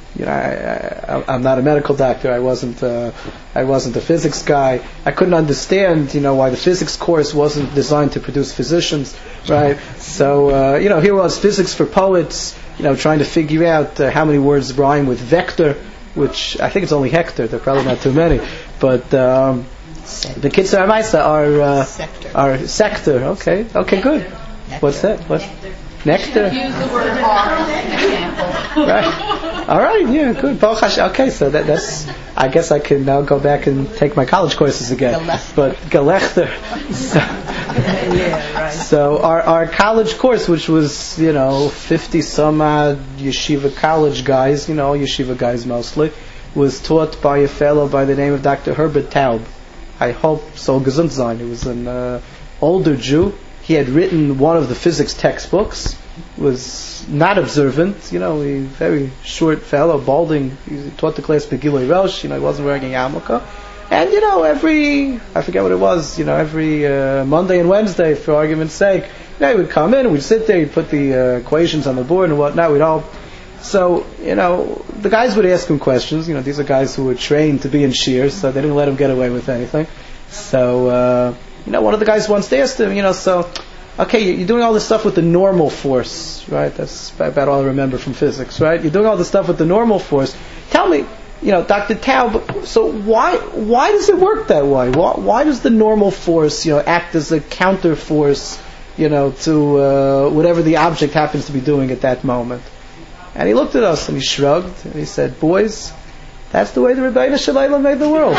I'm not a medical doctor. I wasn't a physics guy. I couldn't understand, why the physics course wasn't designed to produce physicians, right? So here was physics for poets, trying to figure out how many words rhyme with vector, which I think it's only hectare. There are probably not too many. But the Kitzur HaMaisa are sector. Okay, good. Nectar. What's that? Nectar. Use the word R as an example. Right. All right. Yeah. Good. Okay. So that's. I guess I can now go back and take my college courses again. But Gelechter. Yeah, right. So our college course, which was 50 some odd yeshiva college guys, yeshiva guys mostly, was taught by a fellow by the name of Dr. Herbert Taub. I hope so. Gesund sein. He was an older Jew. He had written one of the physics textbooks. Was not observant. A very short fellow, balding. He taught the class Begilui Rosh. He wasn't wearing a yarmulke. And I forget what it was. Every Monday and Wednesday, for argument's sake, he would come in. We'd sit there. He'd put the equations on the board and whatnot. We'd all. So, the guys would ask him questions. These are guys who were trained to be in shears, so they didn't let him get away with anything. So, one of the guys once asked him, okay, you're doing all this stuff with the normal force, right? That's about all I remember from physics, right? You're doing all this stuff with the normal force. Tell me, Dr. Taub, so why does it work that way? Why does the normal force, act as a counter force, to whatever the object happens to be doing at that moment? And he looked at us and he shrugged and he said, "Boys, that's the way the Rebbeinu Shalom made the world."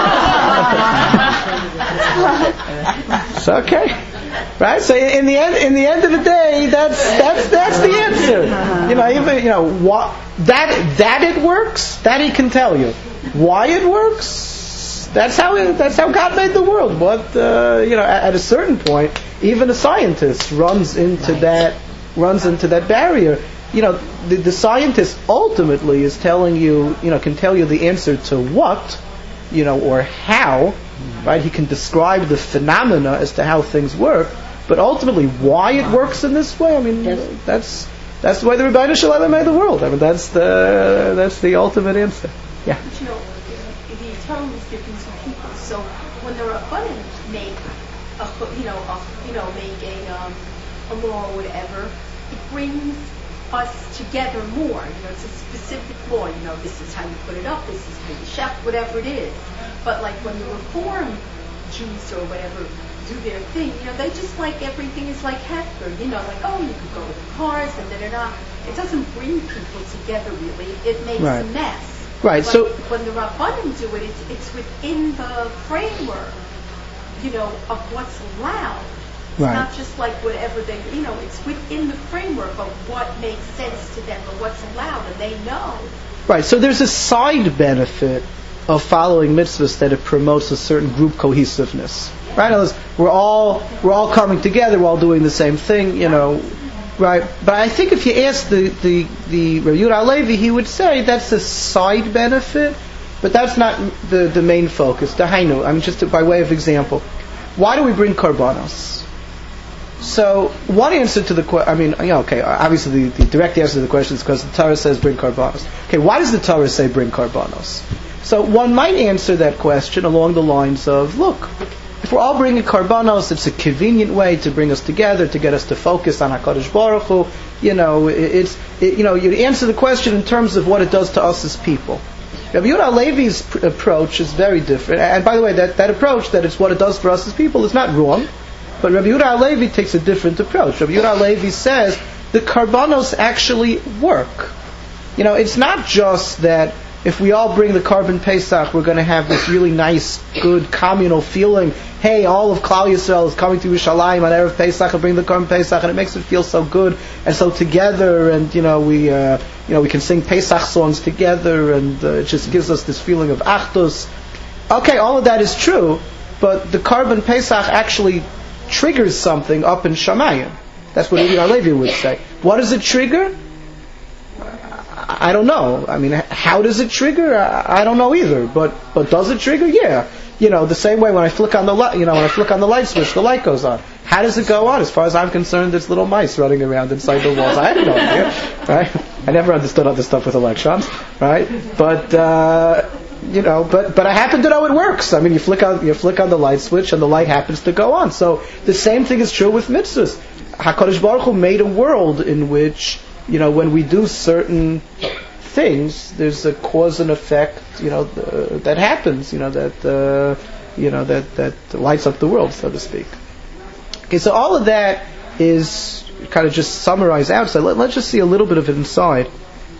So okay, right? So in the end of the day, that's the answer. What that it works, that he can tell you. Why it works, That's how God made the world. But at a certain point, even a scientist runs into that barrier. The scientist ultimately is telling you, can tell you the answer to what, or how, right? He can describe the phenomena as to how things work, but ultimately why it works in this way. I mean, that's the way the Rebbeinu Shalom made the world. I mean, that's the ultimate answer. Yeah. But the Torah is different to people. So when the Rabbanim make a law or whatever, it brings us together more. It's a specific law. This is how you put it up. This is how you chef, whatever it is. But like when the Reform Jews or whatever do their thing, they just like everything is like Hefker. You can go with cars and da-da-da. It doesn't bring people together really. It makes a mess. Right. But So when the Rabbanim do it, it's within the framework, of what's allowed. It's not just like whatever they, it's within the framework of what makes sense to them or what's allowed, and they know. Right. So there's a side benefit of following mitzvahs that it promotes a certain group cohesiveness. Right. We're all coming together. We're all doing the same thing. Right. But I think if you ask the Rabbi Yehuda Halevi, he would say that's a side benefit, but that's not the main focus. Dahainu. I mean, just by way of example, why do we bring karbanos? So, one answer to the question, obviously the direct answer to the question is because the Torah says bring karbanos. Okay, why does the Torah say bring karbanos? So, one might answer that question along the lines of, look, if we're all bringing karbanos, it's a convenient way to bring us together, to get us to focus on HaKadosh Baruch Hu. You answer the question in terms of what it does to us as people. Rabbi Yehuda Halevi's approach is very different. And by the way, that approach, that it's what it does for us as people, is not wrong. But Rabbi Yehuda Halevi takes a different approach. Rabbi Yehuda Halevi says the karbanos actually work. It's not just that if we all bring the Karban Pesach, we're going to have this really nice, good, communal feeling. Hey, all of Klal Yisrael is coming to Yerushalayim on Erev Pesach and bring the Karban Pesach, and it makes it feel so good and so together. And we can sing Pesach songs together, and it just gives us this feeling of Achdus. Okay, all of that is true, but the Karban Pesach actually triggers something up in Shamayim. That's what Rabbi Halevi would say. What does it trigger? I don't know. I mean, how does it trigger? I don't know either. But does it trigger? Yeah. The same way when I flick on the light, when I flick on the light switch, the light goes on. How does it go on? As far as I'm concerned, there's little mice running around inside the walls. I have no idea, right? I never understood all this stuff with electrons, right? But but I happen to know it works. I mean, you flick on the light switch, and the light happens to go on. So the same thing is true with mitzvahs. HaKadosh Baruch Hu made a world in which, when we do certain things, there's a cause and effect, that happens, that lights up the world, so to speak. Okay, so all of that is kind of just summarized outside. Let's just see a little bit of it inside.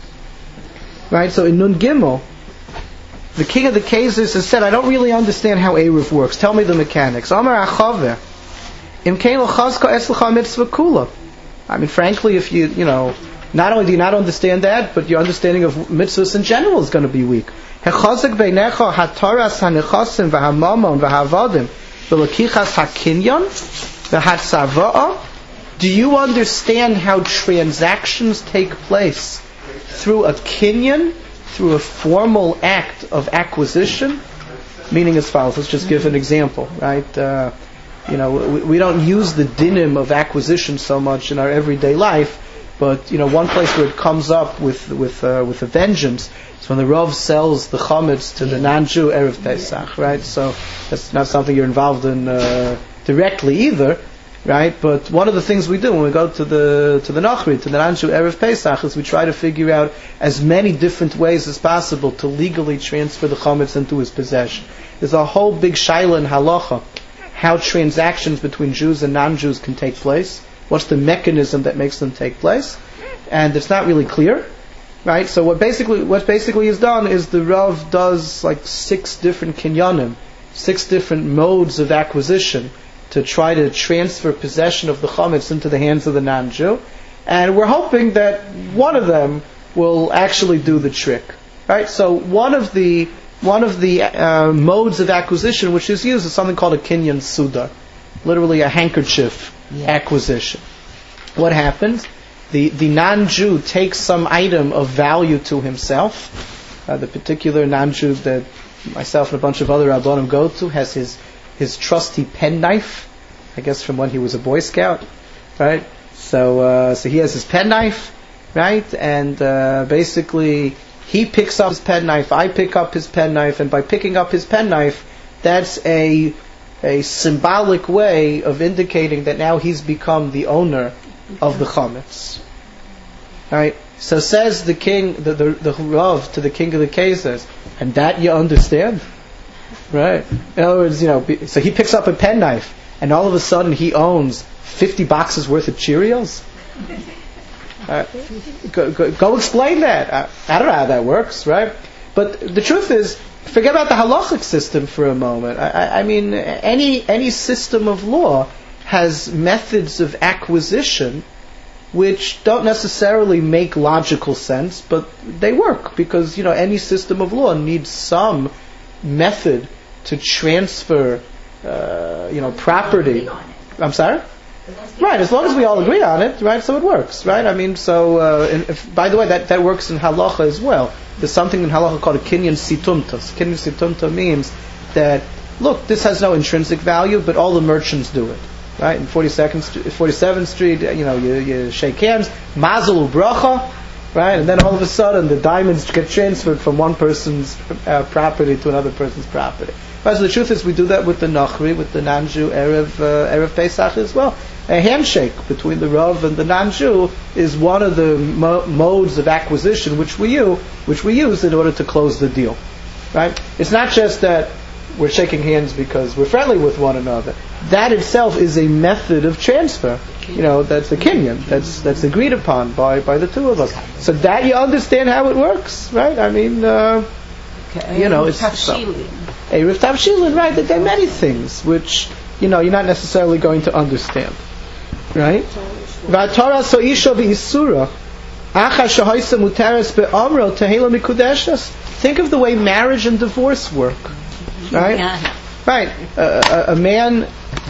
Right, so in Nun Gimel, the king of the Kaisers has said, I don't really understand how Eruv works. Tell me the mechanics. Amar Achaveh, Im kein l'chazka etzlecha mitzvah kula. I mean, frankly, if not only do you not understand that, but your understanding of mitzvahs in general is going to be weak. Hechazek beinecha hataras hanechasim v'hamamon v'havadim v'lekichas hakinyon v'hatzava'a. Do you understand how transactions take place through a kinyan, through a formal act of acquisition? Meaning as follows. Let's just give an example, right? We don't use the dinim of acquisition so much in our everyday life, but one place where it comes up with a vengeance is when the Rav sells the chametz to the non-Jew Erev Pesach, right? So that's not something you're involved in directly either, right? But one of the things we do when we go to the Nachri, to the non-Jew Erev Pesach, is we try to figure out as many different ways as possible to legally transfer the chametz into his possession. There's a whole big shaila in halacha, how transactions between Jews and non-Jews can take place. What's the mechanism that makes them take place? And it's not really clear, right? So what basically is done is the Rav does like 6 different kinyanim, 6 different modes of acquisition to try to transfer possession of the chametz into the hands of the non-Jew. And we're hoping that one of them will actually do the trick, right? So one of the modes of acquisition which is used is something called a kinyan suda, literally a handkerchief acquisition. What happens? The non-Jew takes some item of value to himself. The particular non-Jew that myself and a bunch of other Rabbanim go to has his trusty penknife, I guess from when he was a Boy Scout, right? So he has his penknife, right? And basically he picks up his penknife, I pick up his penknife, and by picking up his penknife, that's a symbolic way of indicating that now he's become the owner of the chametz. Right? So says the king, the Rav to the king of the Kaisers, and that you understand? Right? In other words, so he picks up a penknife, and all of a sudden he owns 50 boxes worth of Cheerios? Go explain that. I don't know how that works, right? But the truth is, forget about the halachic system for a moment. I mean, any system of law has methods of acquisition which don't necessarily make logical sense, but they work because any system of law needs some method to transfer property. I'm sorry? Right, as long as we all agree on it, right? So it works, right? I mean, by the way, that works in halacha as well. There's something in halacha called a kinyan situmta. Kinyan situmta means that, look, this has no intrinsic value, but all the merchants do it, right? In 47th Street, you shake hands, mazel ubracha, right? And then all of a sudden, the diamonds get transferred from one person's property to another person's property. Right, so the truth is, we do that with the Nachri, with the non-Jew Erev Pesach as well. A handshake between the Rav and the non-Jew is one of the modes of acquisition which we use in order to close the deal. Right? It's not just that we're shaking hands because we're friendly with one another. That itself is a method of transfer. That's the kinyan. That's agreed upon by the two of us. So that you understand how it works, right? I mean, it's Erev Tavshilin, right? There are many things which you're not necessarily going to understand. Right? V'atara so isha v'isura acha shahoysa mutaris be'amro tehela mikudeshas. Think of the way marriage and divorce work. Right? Right. A man,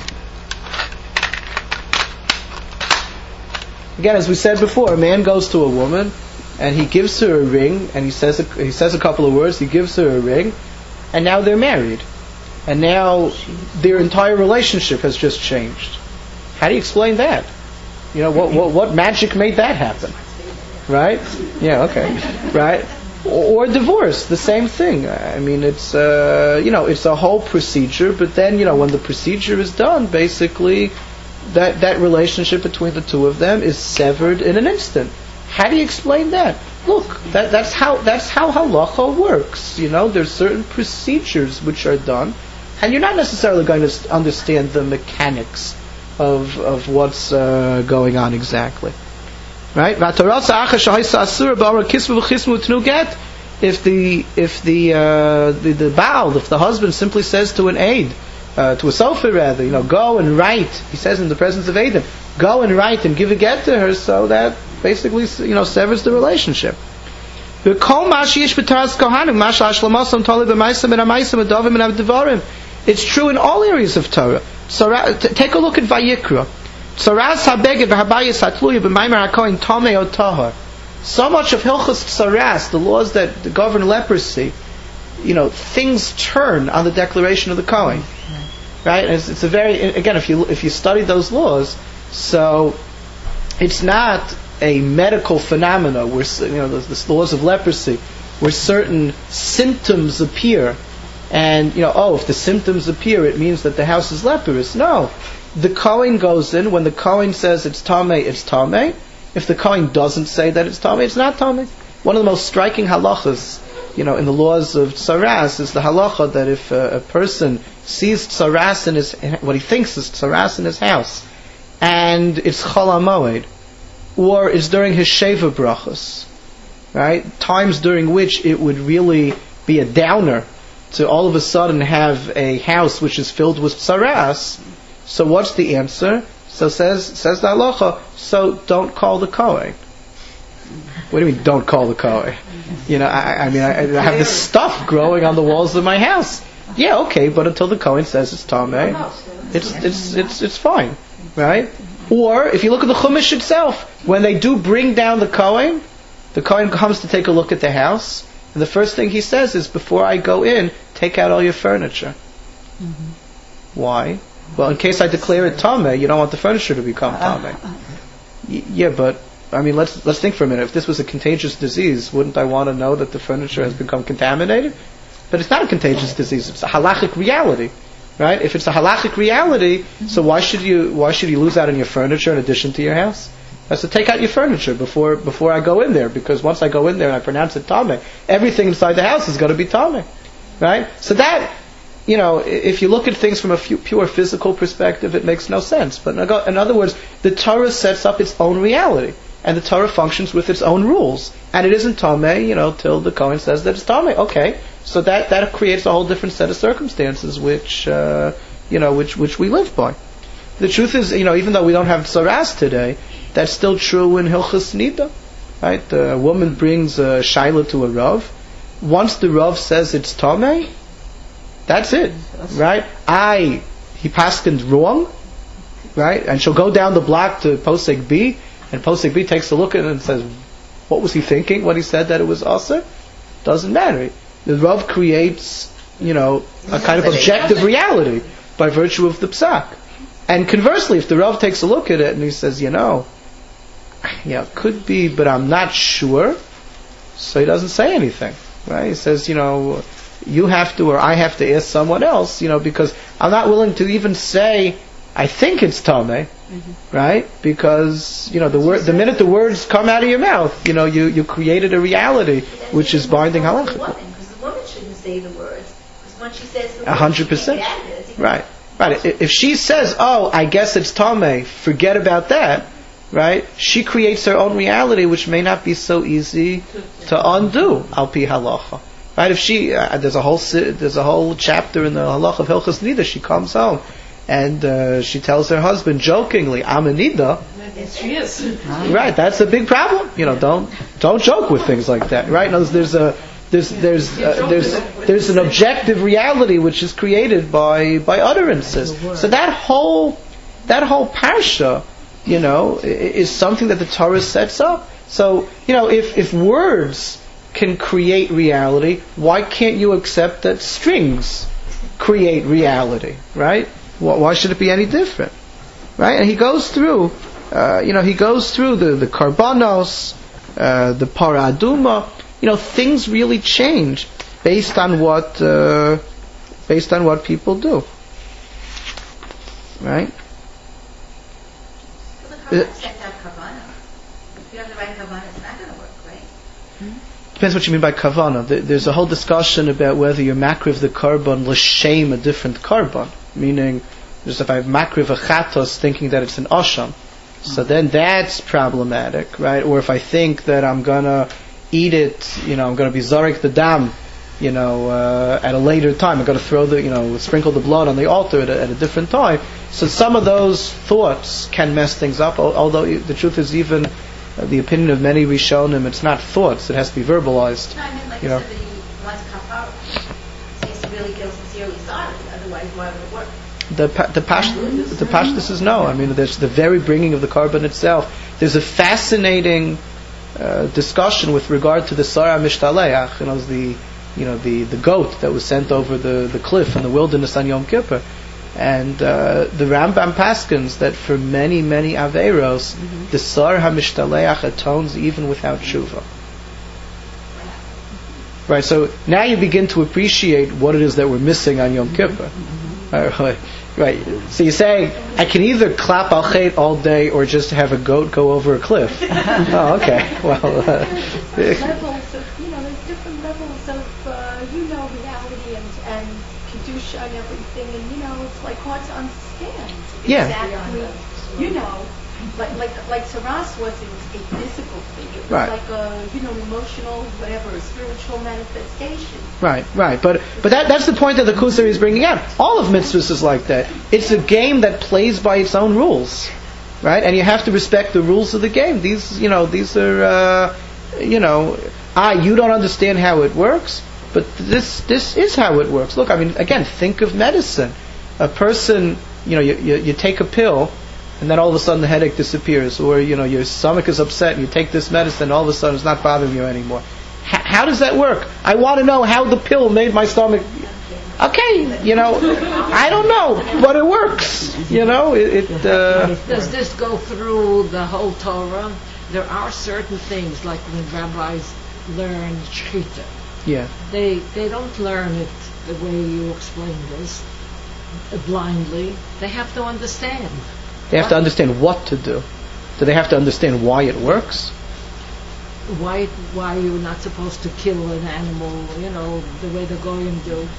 again, as we said before, a man goes to a woman and he gives her a ring and he says a couple of words, he gives her a ring, and now they're married. And now their entire relationship has just changed. How do you explain that? What magic made that happen? Right? Yeah, okay. Right? Or divorce, the same thing. I mean, it's a whole procedure, but then, when the procedure is done, basically, that relationship between the two of them is severed in an instant. How do you explain that? Look, that's how halacha works. There's certain procedures which are done, and you're not necessarily going to understand the mechanics of what's going on exactly. Right? If the Baal, if the husband simply says to an aide, to a sofa rather, go and write, he says in the presence of Adam, go and write and give a get to her, so that basically, severs the relationship. It's true in all areas of Torah. Take a look at Vayikra. So much of Hilchos Tsaras, the laws that govern leprosy, things turn on the declaration of the Kohen. Right? It's a very, again, if you study those laws, it's not a medical phenomena where the laws of leprosy, where certain symptoms appear, and if the symptoms appear, it means that the house is leprous. No, the Kohen goes in. When the Kohen says it's tamei, it's tamei. If the Kohen doesn't say that it's tamei, it's not tamei. One of the most striking halachas, in the laws of tsaras, is the halacha that if a person sees tsaras in what he thinks is tsaras in his house, and it's chol hamoed, or it's during his sheva brachos, right? Times during which it would really be a downer to all of a sudden have a house which is filled with tsaras. So what's the answer? So says the halacha, so don't call the Kohen. What do you mean, don't call the Kohen? You know, I mean, I have this stuff growing on the walls of my house. Yeah, okay, but until the Kohen says it's Tameh, it's fine, right? Or if you look at the Chumash itself, when they do bring down the Kohen comes to take a look at the house, and the first thing he says is, before I go in, take out all your furniture. Mm-hmm. Why? Well, in case I declare it Tameh, you don't want the furniture to become Tameh. Yeah, but I mean, let's think for a minute. If this was a contagious disease, wouldn't I want to know that the furniture has become contaminated? But it's not a contagious disease. It's a halachic reality, right? If it's a halachic reality, so why should you lose out on your furniture in addition to your house? So take out your furniture before I go in there, because once I go in there and I pronounce it Tameh, everything inside the house is going to be Tameh, right? So that, you know, if you look at things from a pure physical perspective, it makes no sense. But in other words, the Torah sets up its own reality, and the Torah functions with its own rules, and it isn't Tameh, you know, till the Kohen says that it's Tameh. Okay, so that creates a whole different set of circumstances, which we live by. The truth is, you know, even though we don't have tzaras today, that's still true in Hilchas Nida, right? A woman brings a shaila to a Rav. Once the Rav says it's Tameh, that's it, right? He paskins wrong, right? And she'll go down the block to Posek B, and Posek B takes a look at it and says, what was he thinking when he said that it was Aser? Doesn't matter. The Rav creates, you know, a kind of objective reality by virtue of the psak. And conversely, if the Rav takes a look at it and he says, could be, but I'm not sure, so he doesn't say anything, right? He says, you have to, or I have to ask someone else, because I'm not willing to even say, I think it's Tameh, right? Because, the minute the words come out of your mouth, you created a reality which is binding halacha. Because the woman shouldn't say the words. Because when she says the words, 100%. Right. If she says, I guess it's Tameh, forget about that, right? She creates her own reality, which may not be so easy to undo, al pi halacha. Right? If she, there's a whole chapter in the halacha of Hilchas Nida. She comes home and she tells her husband jokingly, "I'm a Nida." Yes, she is. Right? That's a big problem. Don't joke with things like that. Right? No, there's an objective reality which is created by utterances. So that whole parsha, is something that the Torah sets up. So, if words can create reality, why can't you accept that strings create reality, right? Why should it be any different, right? And he goes through, the karbanos, the paraduma, things really change based on what people do, right? Well, the Kavanah sets out Kavanah. If you have the right Kavanah, it's not going to work, right? Depends what you mean by kavanah. There's a whole discussion about whether you're makriv the karban l'shem a different karban. Meaning, just if I have makriv a chatos thinking that it's an asham, so then that's problematic, right? Or if I think that I'm gonna eat it, I'm gonna be zarek the dam, at a later time. I'm gonna throw sprinkle the blood on the altar at a different time. So some of those thoughts can mess things up. Although the truth is, even the opinion of many Rishonim, it's not thoughts; it has to be verbalized. No, I mean, like somebody wants kapara, seems to really feel sincerely sorry. Otherwise, why would it work? The pashtus is no. I mean, there's the very bringing of the karban itself. There's a fascinating discussion with regard to the Sarah Mishtaleach. The goat that was sent over the cliff in the wilderness on Yom Kippur. And the Rambam paskins that for many, many Averos, the Sar HaMishtaleach atones even without tshuva. Right, so now you begin to appreciate what it is that we're missing on Yom Kippur. Right, so you say, I can either clap al chet all day or just have a goat go over a cliff. Oh, okay. Well, there's levels of, there's different levels of, reality and kedusha and everything, and it's like hard to understand. Yeah. Exactly. Like Saras wasn't a physical thing. It was like a, emotional, whatever, a spiritual manifestation. Right. But that's the point that the Kusari is bringing out. All of mitzvahs is like that. It's a game that plays by its own rules. right? And you have to respect the rules of the game. These are, you don't understand how it works, but this is how it works. Look, I mean, again, think of medicine. A person, you take a pill, and then all of a sudden the headache disappears, or your stomach is upset, and you take this medicine, and all of a sudden it's not bothering you anymore. How does that work? I want to know how the pill made my stomach. Okay, I don't know, but it works. Does this go through the whole Torah? There are certain things, like when rabbis learn shechita. Yeah. They don't learn it the way you explain this, blindly. They have to understand. They have to understand what to do. Do they have to understand why it works? Why you're not supposed to kill an animal, the way the Goyim do.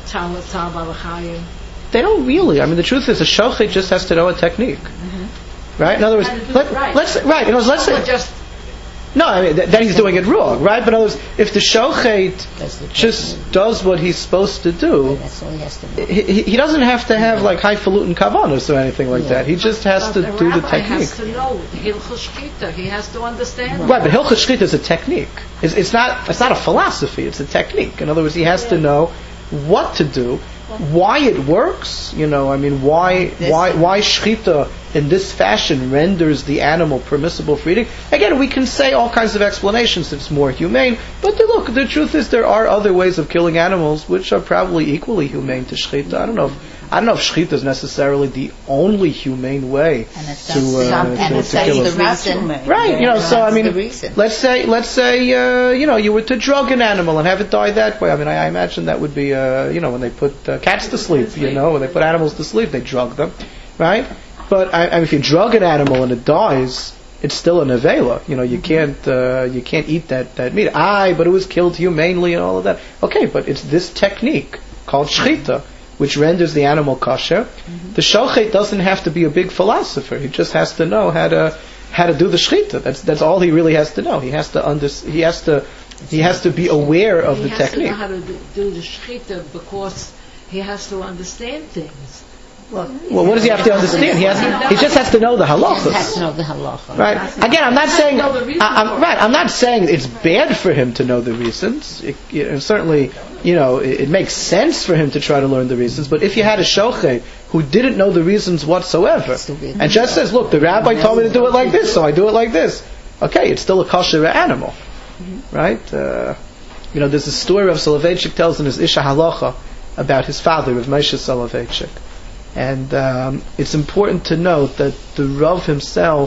They don't really. I mean, the truth is, a shochet just has to know a technique, right? In other words, let's say. No, I mean then he's doing it wrong, right? But in other words, if the shochet just does what he's supposed to do, that's all he has to do. He doesn't have to have like highfalutin kavanos or anything like that. He just has to do the technique. He has to know Hilchos Shchita. He has to understand. Right, but Hilchos Shchita is a technique. It's not a philosophy. It's a technique. In other words, he has to know what to do, why it works. Why shchita in this fashion renders the animal permissible for eating. Again, we can say all kinds of explanations. It's more humane, but look, the truth is there are other ways of killing animals which are probably equally humane to shchita. I don't know if shchita is necessarily the only humane way to kill the reason. Right, so I mean, let's say you were to drug an animal and have it die that way. I mean, I imagine that would be when they put cats to sleep, when they put animals to sleep, they drug them, right? But if you drug an animal and it dies, it's still a nevela. You can't eat that meat. But it was killed humanely and all of that. Okay, but it's this technique called shchita which renders the animal kosher. The shochet doesn't have to be a big philosopher. He just has to know how to do the shchita. That's all he really has to know. He has to be aware of the technique. He has to know how to do the shchita because he has to understand things. Well, what does he have to understand? He just has to know the halachas. He has to know the halacha. Right. Again, I'm not saying. I'm not saying it's bad for him to know the reasons. Certainly, it makes sense for him to try to learn the reasons. But if you had a shochet who didn't know the reasons whatsoever and just says, "Look, the rabbi told me to do it like this, so I do it like this." Okay, it's still a kosher animal, right? There's a story of Soloveitchik tells in his Isha Halacha about his father, of Moshe Soloveitchik. And it's important to note that the Rav himself,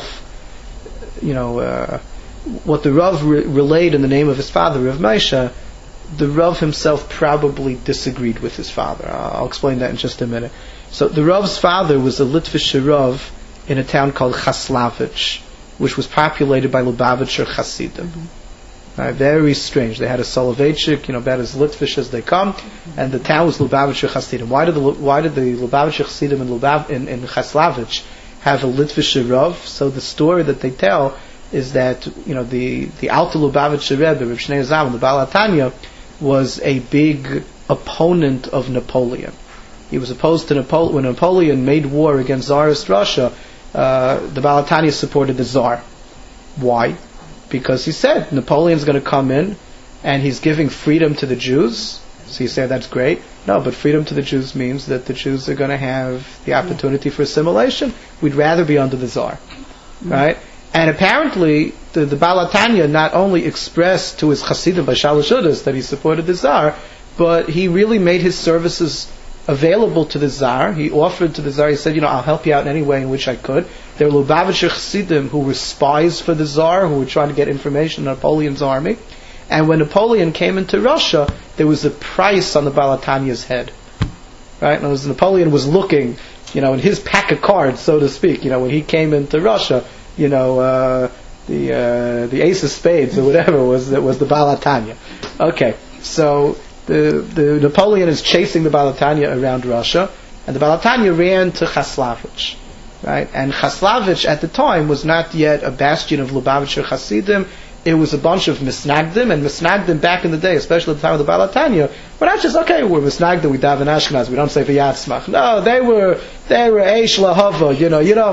what the Rav relayed in the name of his father, Rav Moshe, the Rav himself probably disagreed with his father. I'll explain that in just a minute. So the Rav's father was a Litvish Rav in a town called Chaslavich, which was populated by Lubavitcher Hasidim. Very strange. They had a Soloveitchik, about as Litvish as they come, and the town was Lubavitcher Hasidim. Why did the Lubavitcher Hasidim in Chaslavich have a Litvish Rav? So the story that they tell is that the Alter Lubavitcher Rebbe, Reb Shnei Zalman, the Baal HaTanya, was a big opponent of Napoleon. He was opposed to Napoleon. When Napoleon made war against Tsarist Russia, the Baal HaTanya supported the Tsar. Why? Because he said Napoleon's going to come in and he's giving freedom to the Jews. So you say that's great. No, but freedom to the Jews means that the Jews are going to have the opportunity for assimilation. We'd rather be under the Tsar. Right? And apparently the Baal HaTanya not only expressed to his Hasidim by Shalosh Udas that he supported the Tsar, but he really made his services available to the Tsar. He offered to the Tsar, he said, I'll help you out in any way in which I could. There were Lubavitcher Chassidim who were spies for the Tsar, who were trying to get information on Napoleon's army. And when Napoleon came into Russia, there was a price on the Baal HaTanya's head. Right? And as Napoleon was looking, in his pack of cards, so to speak, when he came into Russia, the ace of spades or whatever was the Baal HaTanya. Okay, so the Napoleon is chasing the Baal HaTanya around Russia, and the Baal HaTanya ran to Chaslavich. Right? And Chaslavich at the time was not yet a bastion of Lubavitcher Hasidim. It was a bunch of Misnagdim, and Misnagdim back in the day, especially at the time of the Baal HaTanya, were not just, we're Misnagdim, we daven Ashkenaz, we don't say V'yatzmach. No, they were Eish Lahava,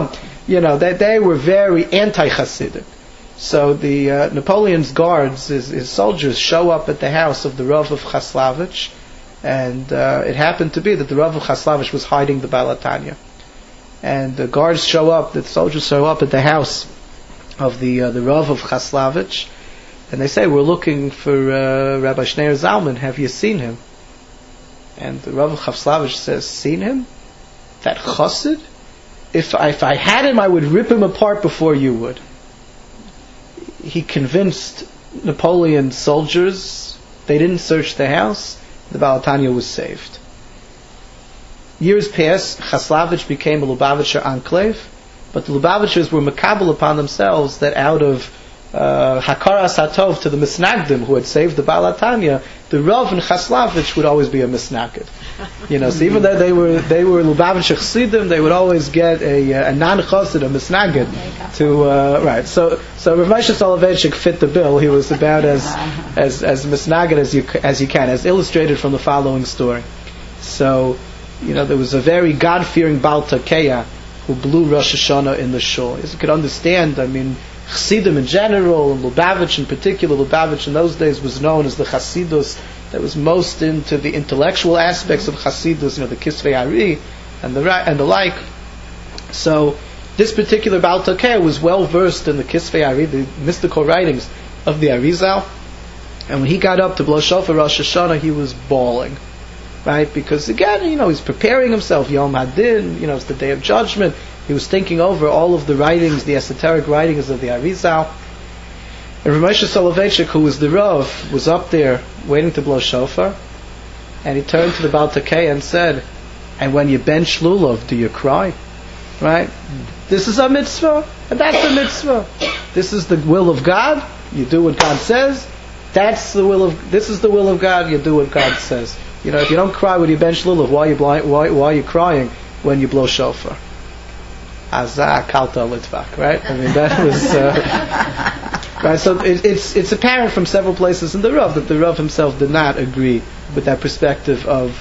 they were very anti-Hasidic. So the Napoleon's guards, his soldiers, show up at the house of the Rav of Chaslavich, and it happened to be that the Rav of Chaslavich was hiding the Baal HaTanya. And the guards show up, the soldiers show up at the house of the Rav of Chaslavich, and they say, we're looking for Rabbi Schneur Zalman, have you seen him? And the Rav of Chaslavich says, seen him? That chassid? If I had him, I would rip him apart before you would. He convinced Napoleon's soldiers, they didn't search the house, the Baal HaTanya was saved. Years passed, Chaslavich became a Lubavitcher enclave, but the Lubavitchers were makabel upon themselves that out of Hakaras Hatov to the Misnagdim who had saved the Baal HaTanya, the Rav in Chaslavich would always be a Misnagid. So even though they were Lubavitcher Chassidim, they would always get a non-Chassid, a Misnagid, to right. So Rav Moshe Soloveitchik fit the bill. He was about as Misnagid as you can, as illustrated from the following story. So there was a very God-fearing Baal Takeya who blew Rosh Hashanah in the shul. As you could understand, Chassidim in general, and Lubavitch in particular, Lubavitch in those days was known as the Chassidus that was most into the intellectual aspects of Chassidus, the Kisvei Ari and the like. So this particular Baal Takeya was well versed in the Kisvei Ari, the mystical writings of the Arizal, and when he got up to blow shofar Rosh Hashanah, he was bawling, right? Because again, he's preparing himself, Yom Hadin, it's the Day of Judgment. He was thinking over all of the writings, the esoteric writings of the Arizal. And Rav Moshe Soloveitchik, who was the Rav, was up there waiting to blow shofar, and he turned to the Baal Takeya and said, and when you bench lulav, do you cry? Right? This is a mitzvah, and that's a mitzvah. This is the will of God, you do what God says. This is the will of God, you do what God says. If you don't cry when you bench lulav, why are you crying when you blow shofar? Azah kalta litvak, right? That was right. So it's apparent from several places in the Rav that the Rav himself did not agree with that perspective of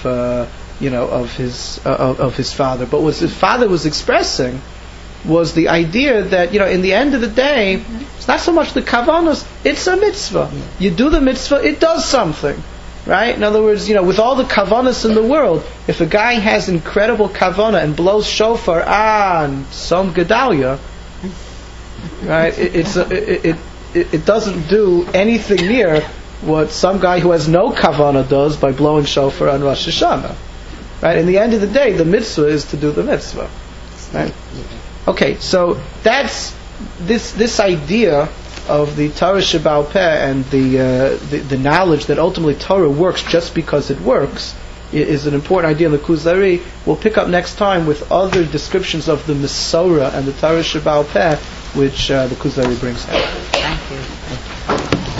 his father. But what his father was expressing was the idea that in the end of the day, it's not so much the kavanos; it's a mitzvah. You do the mitzvah, it does something. Right? In other words, with all the kavanas in the world, if a guy has incredible kavana and blows shofar on some Gedalia, right? It doesn't do anything near what some guy who has no kavana does by blowing shofar on Rosh Hashanah. Right? In the end of the day, the mitzvah is to do the mitzvah. Right? Okay, so that's this idea of the Torah Sheba'al Peh and the knowledge that ultimately Torah works just because it works is an important idea in the Kuzari. We'll pick up next time with other descriptions of the Mesorah and the Torah Sheba'al Peh, which the Kuzari brings out. Thank you.